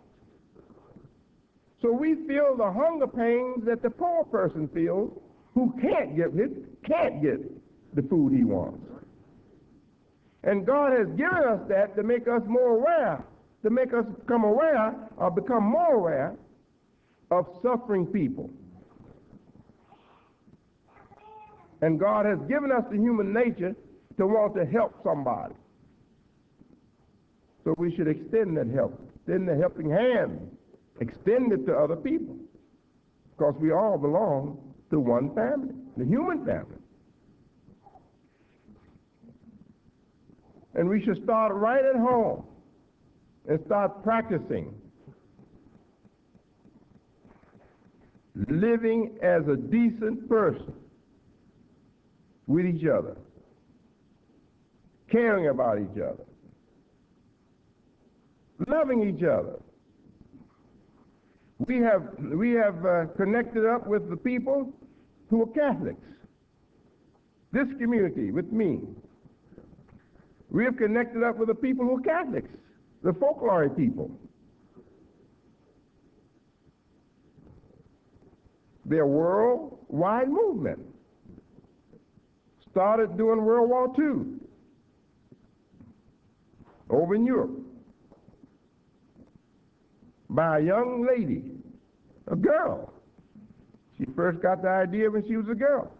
So we feel the hunger pains that the poor person feels who can't get it, can't get the food he wants. And God has given us that to make us more aware, to make us become aware or become more aware of suffering people. And God has given us the human nature to want to help somebody. So we should extend that help, extend the helping hand, extend it to other people. Because we all belong to one family, the human family. And we should start right at home and start practicing living as a decent person with each other, caring about each other, loving each other. We have, we have uh, connected up with the people who are Catholics. This community, with me. We have connected up with the people who are Catholics, the folklore people. Their worldwide movement started during World War Two over in Europe by a young lady, a girl. She first got the idea when she was a girl.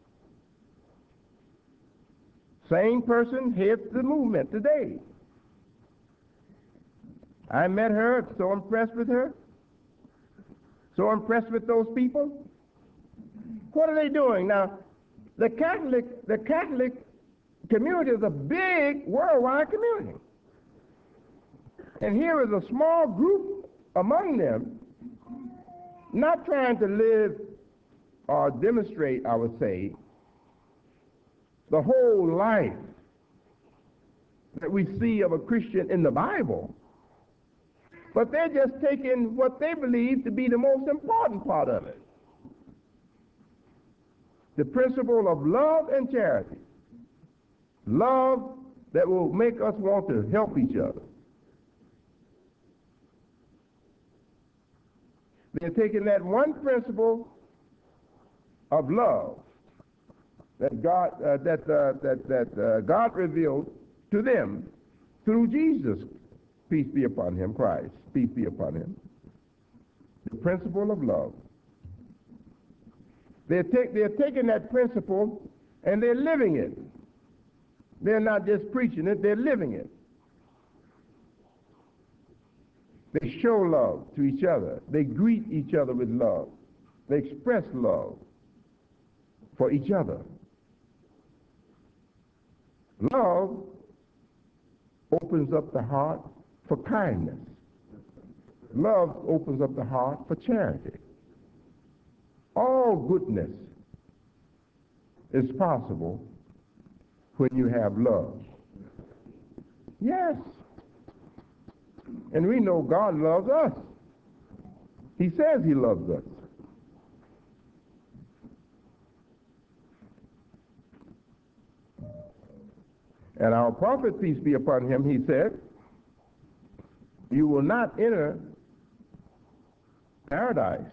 Same person heads the movement today. I met her, so impressed with her, so impressed with those people. What are they doing? Now, the Catholic, the Catholic community is a big worldwide community. And here is a small group among them, not trying to live or demonstrate, I would say, the whole life that we see of a Christian in the Bible, but they're just taking what they believe to be the most important part of it. The principle of love and charity. Love that will make us want to help each other. They're taking that one principle of love that God uh, that uh, that that uh, God revealed to them through Jesus, peace be upon him, Christ, peace be upon him. The principle of love. They're, take, they're taking that principle and they're living it. They're not just preaching it, they're living it. They show love to each other. They greet each other with love. They express love for each other. Love opens up the heart for kindness. Love opens up the heart for charity. All goodness is possible when you have love. Yes. And we know God loves us. He says he loves us. And our prophet, peace be upon him, he said, you will not enter paradise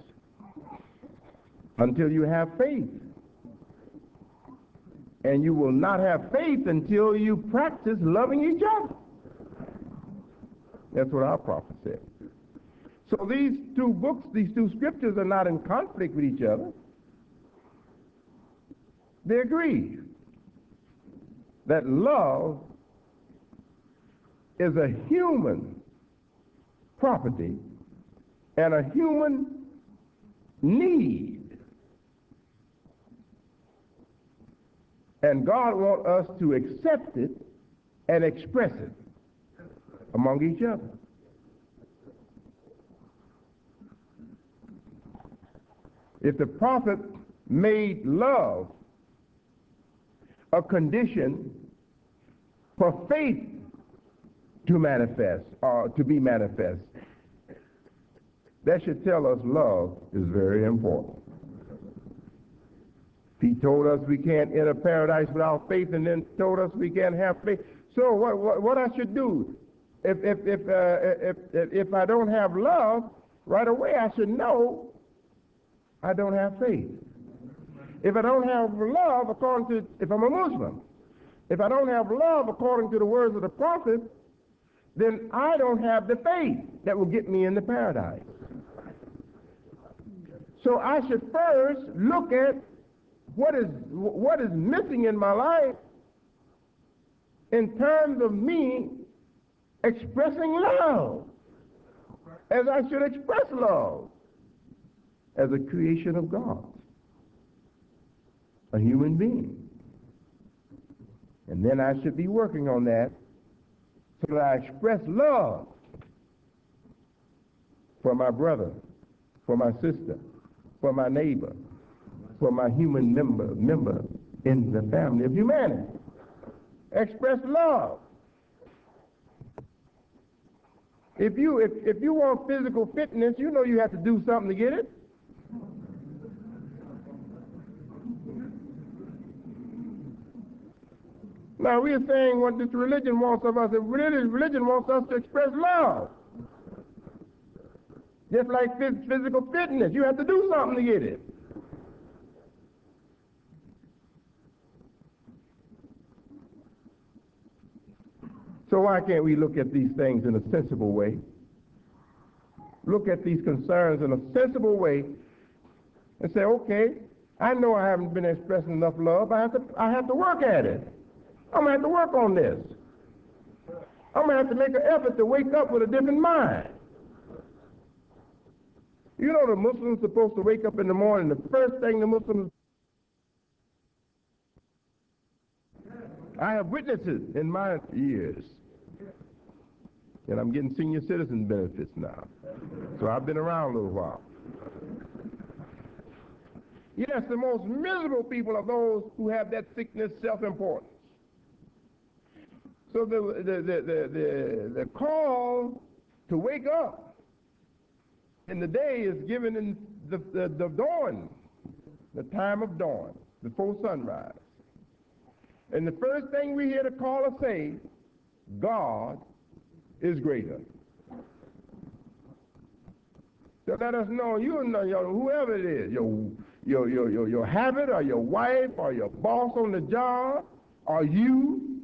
until you have faith. And you will not have faith until you practice loving each other. That's what our prophet said. So these two books, these two scriptures are not in conflict with each other. They agree that love is a human property and a human need. And God wants us to accept it and express it among each other. If the prophet made love a condition for faith to manifest or to be manifest. That should tell us love is very important. He told us we can't enter paradise without faith, and then told us we can't have faith. So what what, what I should do? If if if, uh, if if if I don't have love, right away I should know I don't have faith. If I don't have love, according to if I'm a Muslim, if I don't have love according to the words of the prophet, then I don't have the faith that will get me into paradise. So I should first look at what is what is missing in my life in terms of me expressing love, as I should express love as a creation of God, a human being. And then I should be working on that so that I express love for my brother, for my sister, for my neighbor, for my human member member in the family of humanity. Express love. If you if, if you want physical fitness, you know you have to do something to get it. Now we are saying what this religion wants of us. If religion, religion wants us to express love. Just like phys- physical fitness, you have to do something to get it. So why can't we look at these things in a sensible way? Look at these concerns in a sensible way and say, okay, I know I haven't been expressing enough love. I have to, I have to work at it. I'm going to have to work on this. I'm going to have to make an effort to wake up with a different mind. You know the Muslims are supposed to wake up in the morning. The first thing the Muslims... I have witnesses in my years. And I'm getting senior citizen benefits now. So I've been around a little while. Yes, the most miserable people are those who have that sickness, self-importance. So the, the, the, the, the, the call to wake up in the day is given in the, the, the dawn, the time of dawn, before sunrise. And the first thing we hear the caller say, God is greater. So let us know, you know, your, whoever it is, your, your, your, your, your habit or your wife or your boss on the job or you.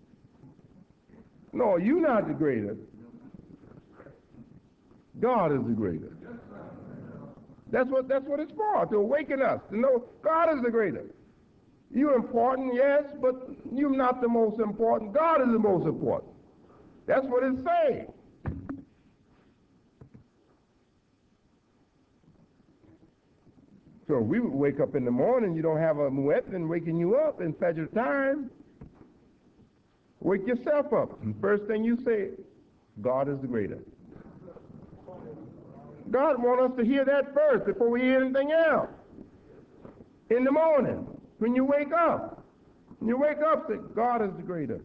No, you're not the greater. God is the greater. That's what, that's what it's for, to awaken us, to know God is the greater. You're important, yes, but you're not the most important. God is the most important. That's what it's saying. So we would wake up in the morning, you don't have a muezzin waking you up in Fajr time. Wake yourself up. And first thing you say, God is the greater. God wants us to hear that first before we hear anything else. In the morning, when you wake up, when you wake up, say, God is the greater.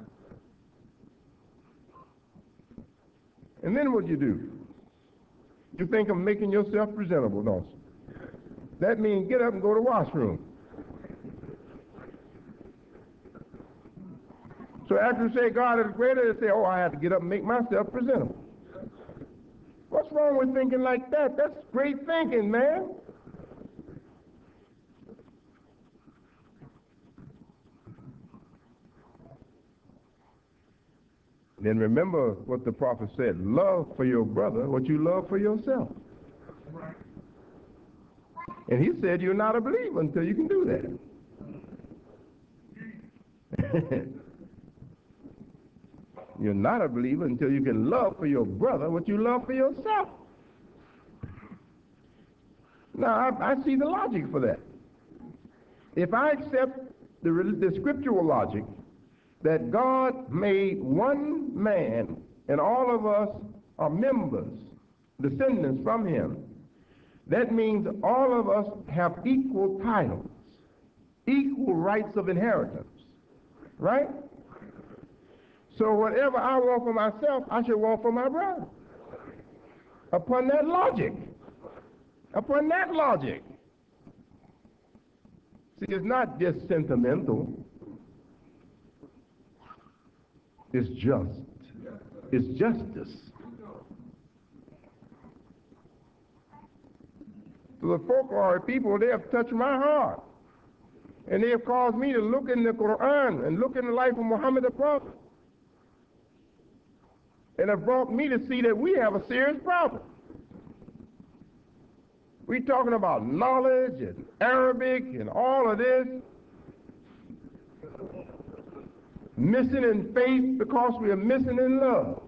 And then what you do? You think of making yourself presentable, don't you? That means get up and go to the washroom. So after you say God is greater, they say, oh, I have to get up and make myself presentable. What's wrong with thinking like that? That's great thinking, man. Then remember what the prophet said, love for your brother what you love for yourself. And he said you're not a believer until you can do that. You're not a believer until you can love for your brother what you love for yourself. Now, I, I see the logic for that. If I accept the, the scriptural logic that God made one man and all of us are members, descendants from him, that means all of us have equal titles, equal rights of inheritance. Right? So whatever I want for myself, I should want for my brother. Upon that logic. Upon that logic. See, it's not just sentimental. It's just. It's justice. So the folklore people, they have touched my heart. And they have caused me to look in the Quran and look in the life of Muhammad the Prophet. And have brought me to see that we have a serious problem. We're talking about knowledge and Arabic and all of this. Missing in faith because we are missing in love.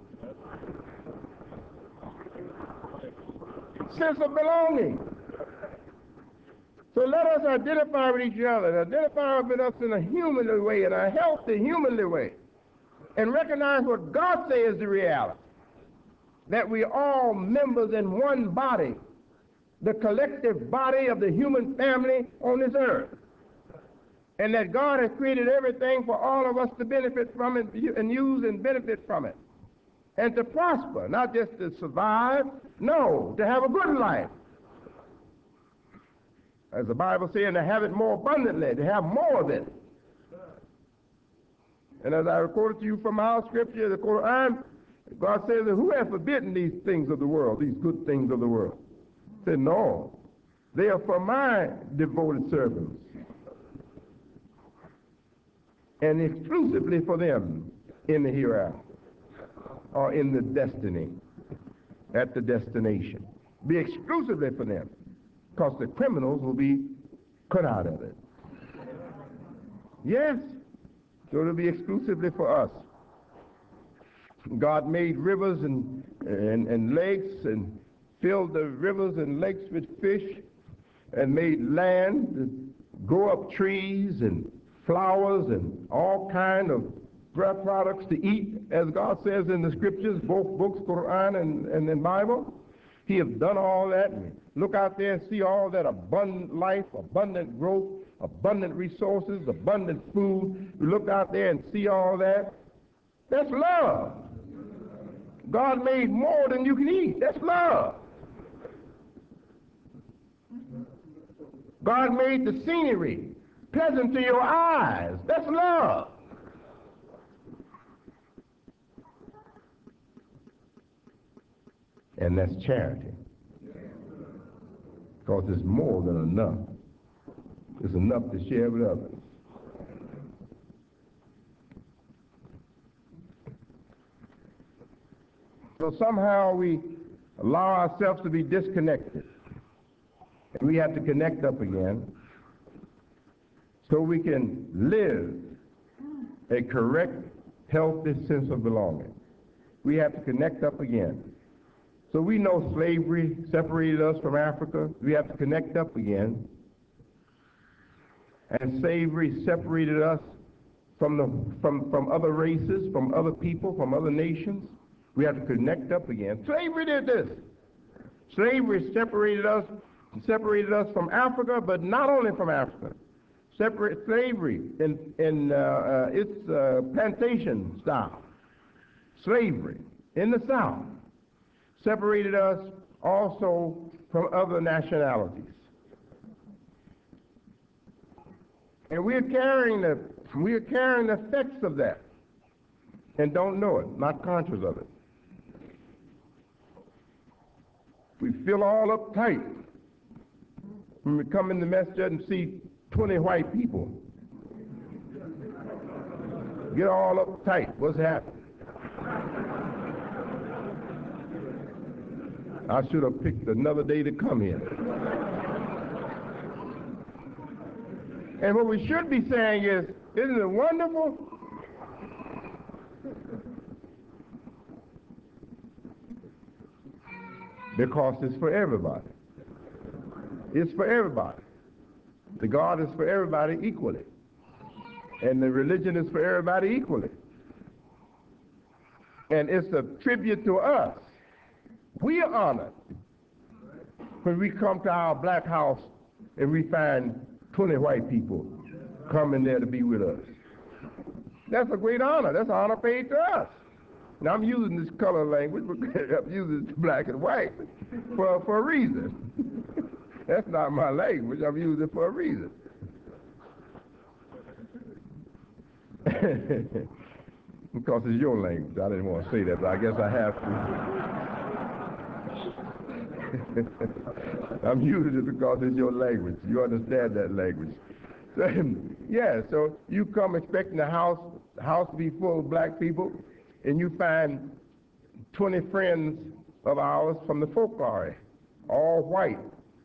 Sense of belonging. So let us identify with each other, and identify with us in a humanly way, in a healthy, humanly way, and recognize what God says is the reality, that we are all members in one body, the collective body of the human family on this earth, and that God has created everything for all of us to benefit from it and use and benefit from it, and to prosper, not just to survive, no, to have a good life. As the Bible says, to have it more abundantly, to have more of it. And as I recorded to you from our scripture, the Quran, God says, who has forbidden these things of the world, these good things of the world? He said, no, they are for my devoted servants. And exclusively for them in the hereafter, or in the destiny, at the destination. Be exclusively for them, because the criminals will be cut out of it. Yes, so it'll be exclusively for us. God made rivers and, and, and lakes and filled the rivers and lakes with fish and made land and grow up trees and flowers and all kind of products to eat, as God says in the scriptures, both books, Quran and, and the Bible. He has done all that. And look out there and see all that abundant life, abundant growth, abundant resources, abundant food. You look out there and see all that. That's love. God made more than you can eat. That's love. God made the scenery pleasant to your eyes. That's love. And that's charity. Because it's more than enough. It's enough to share with others. So somehow we allow ourselves to be disconnected. And we have to connect up again so we can live a correct, healthy sense of belonging. We have to connect up again. So we know slavery separated us from Africa. We have to connect up again. And slavery separated us from, the, from, from other races, from other people, from other nations. We have to connect up again. Slavery did this. Slavery separated us, separated us from Africa, but not only from Africa. Separate slavery in, in uh, uh, its uh, plantation style. Slavery in the South separated us also from other nationalities. And we're carrying the we're carrying the effects of that and don't know it, not conscious of it. We feel all uptight when we come in the masjid and see twenty white people. Get all uptight. What's happening? I should have picked another day to come here. And what we should be saying is, isn't it wonderful? Because it's for everybody. It's for everybody. The God is for everybody equally. And the religion is for everybody equally. And it's a tribute to us. We are honored when we come to our black house and we find twenty white people coming there to be with us. That's a great honor. That's an honor paid to us. Now, I'm using this color language, but I'm using it black and white for, for a reason. That's not my language. I'm using it for a reason. Because it's your language. I didn't want to say that, but I guess I have to. I'm using it because it's your language. You understand that language. So, yeah, so you come expecting the house, house to be full of black people, and you find twenty friends of ours from the folklore, all white.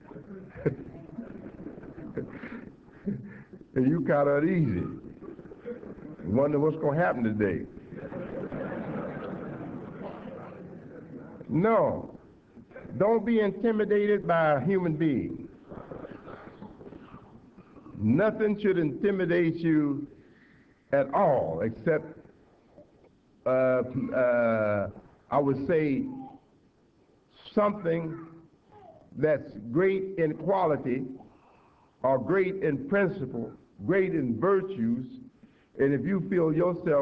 And you kind of uneasy. Wonder what's going to happen today. No, don't be intimidated by a human being. Nothing should intimidate you at all except, uh, uh, I would say, something that's great in quality or great in principle, great in virtues, and if you feel yourself,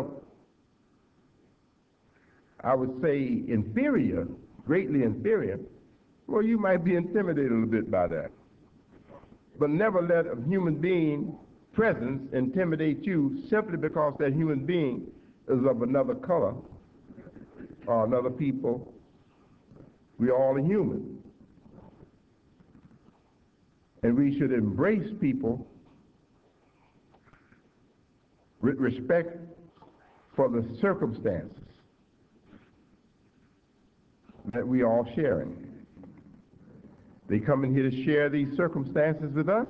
I would say, inferior, greatly inferior, well, you might be intimidated a little bit by that. But never let a human being presence intimidate you simply because that human being is of another color or another people. We all are human. And we should embrace people with respect for the circumstances that we all sharing. They come in here to share these circumstances with us,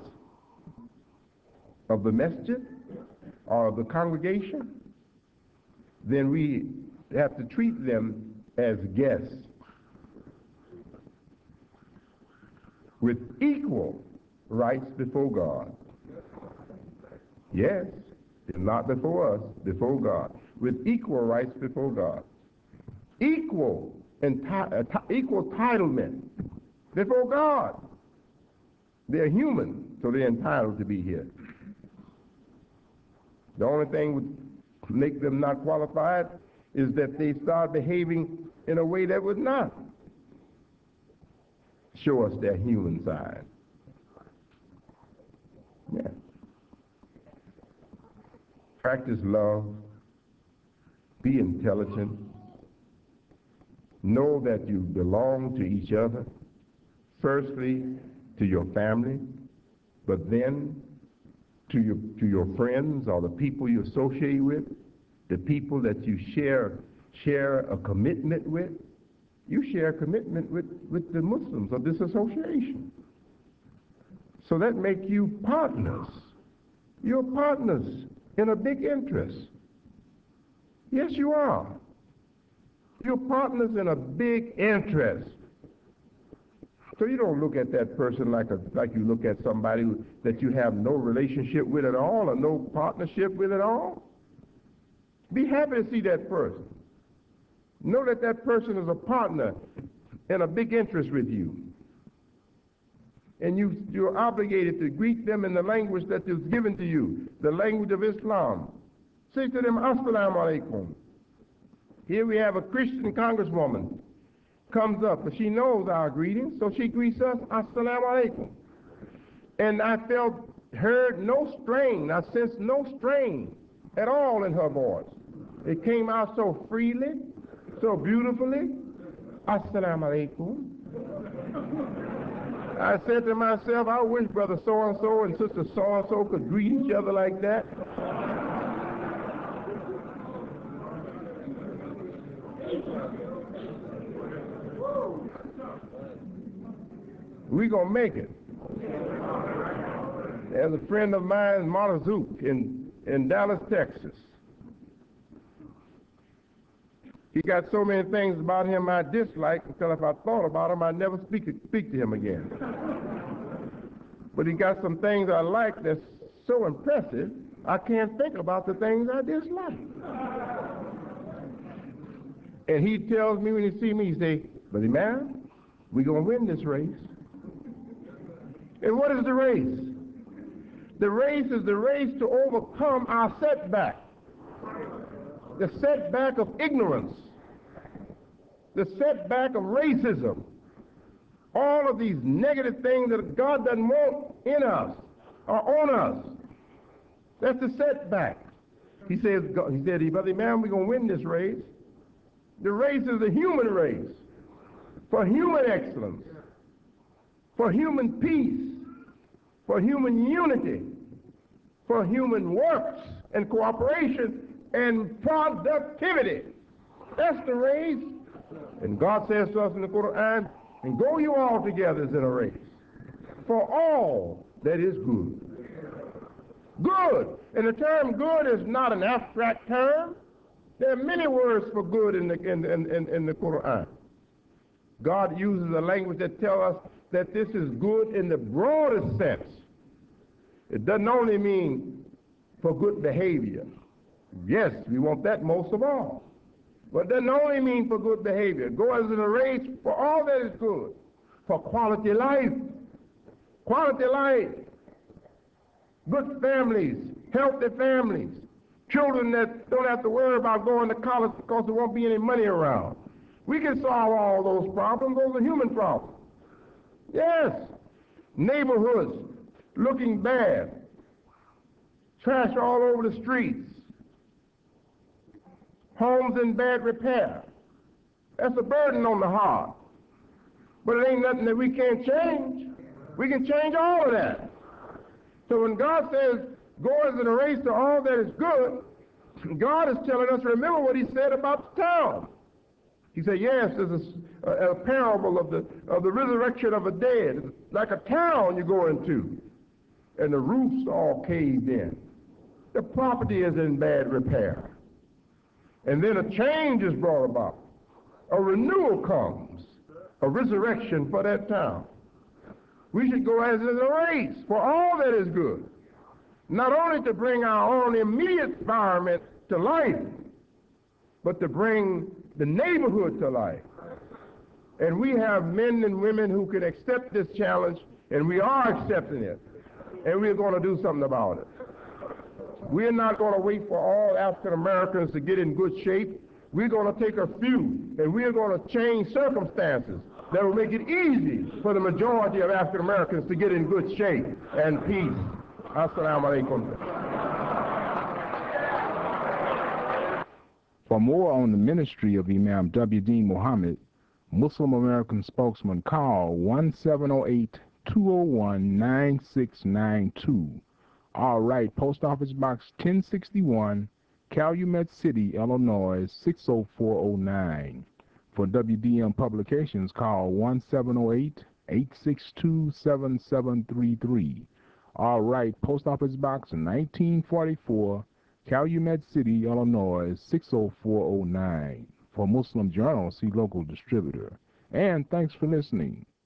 of the masjid or of the congregation, then we have to treat them as guests with equal rights before God. Yes, not before us, before God. With equal rights before God. Equal, enti- uh, equal entitlement before God. They're human, so they're entitled to be here. The only thing would make them not qualified is that they start behaving in a way that would not show us their human side. Yeah. Practice love. Be intelligent. Know that you belong to each other. Firstly, to your family, but then to your, to your friends or the people you associate with, the people that you share, share a commitment with. You share a commitment with, with the Muslims of this association. So that makes you partners. You're partners in a big interest. Yes, you are. You're partners in a big interest. So you don't look at that person like a like you look at somebody who, that you have no relationship with at all or no partnership with at all. Be happy to see that person. Know that that person is a partner in a big interest with you. And you, you're obligated to greet them in the language that is given to you, the language of Islam. Say to them, Assalamu alaikum. Here we have a Christian congresswoman comes up, but she knows our greetings, so she greets us, Assalamu alaikum. And I felt, heard no strain, I sensed no strain at all in her voice. It came out so freely, so beautifully, Assalamu alaikum. I said to myself, I wish brother so-and-so and sister so-and-so could greet each other like that. We're going to make it. There's a friend of mine, Marzouk, in, in Dallas, Texas. He got so many things about him I dislike until if I thought about him, I'd never speak, speak to him again. But he got some things I like that's so impressive, I can't think about the things I dislike. And he tells me when he sees me, he says, but man, we're going to win this race. And what is the race? The race is the race to overcome our setback. the setback of ignorance, the setback of racism, all of these negative things that God doesn't want in us or on us. That's the setback. He says, he said, brother man, we're going to win this race. The race is a human race for human excellence, for human peace, for human unity, for human works and cooperation and productivity. That's the race. And God says to us in the Quran, and go you all together as in a race for all that is good. Good. And the term good is not an abstract term. There are many words for good in the, in, in, in the Quran. God uses a language that tells us that this is good in the broadest sense. It doesn't only mean for good behavior. Yes, we want that most of all. But it doesn't only mean for good behavior. Go as in a race for all that is good, for quality life. Quality life. Good families, healthy families, children that don't have to worry about going to college because there won't be any money around. We can solve all those problems. Those are human problems. Yes. Neighborhoods looking bad. Trash all over the streets. Homes in bad repair. That's a burden on the heart. But it ain't nothing that we can't change. We can change all of that. So when God says, go as in a race to all that is good, God is telling us, remember what he said about the town. He said, yes, there's a, a, a parable of the, of the resurrection of the dead. It's like a town you go into, and the roof's all caved in. The property is in bad repair. And then a change is brought about. A renewal comes, a resurrection for that town. We should go as in a race for all that is good, not only to bring our own immediate environment to life, but to bring the neighborhood to life. And we have men and women who can accept this challenge, and we are accepting it, and we're going to do something about it. We're not going to wait for all African Americans to get in good shape. We're going to take a few, and we're going to change circumstances that will make it easy for the majority of African Americans to get in good shape and peace. Assalamu alaikum. For more on the ministry of Imam W D Muhammad, Muslim American spokesman, call one seven zero eight, two zero one, nine six nine two. All right, Post Office Box ten sixty-one, Calumet City, Illinois six zero four zero nine. For W D M Publications, call one seven zero eight, eight six two, seven seven three three. All right, Post Office Box nineteen forty-four, Calumet City, Illinois six zero four zero nine. For Muslim Journal, see local distributor. And thanks for listening.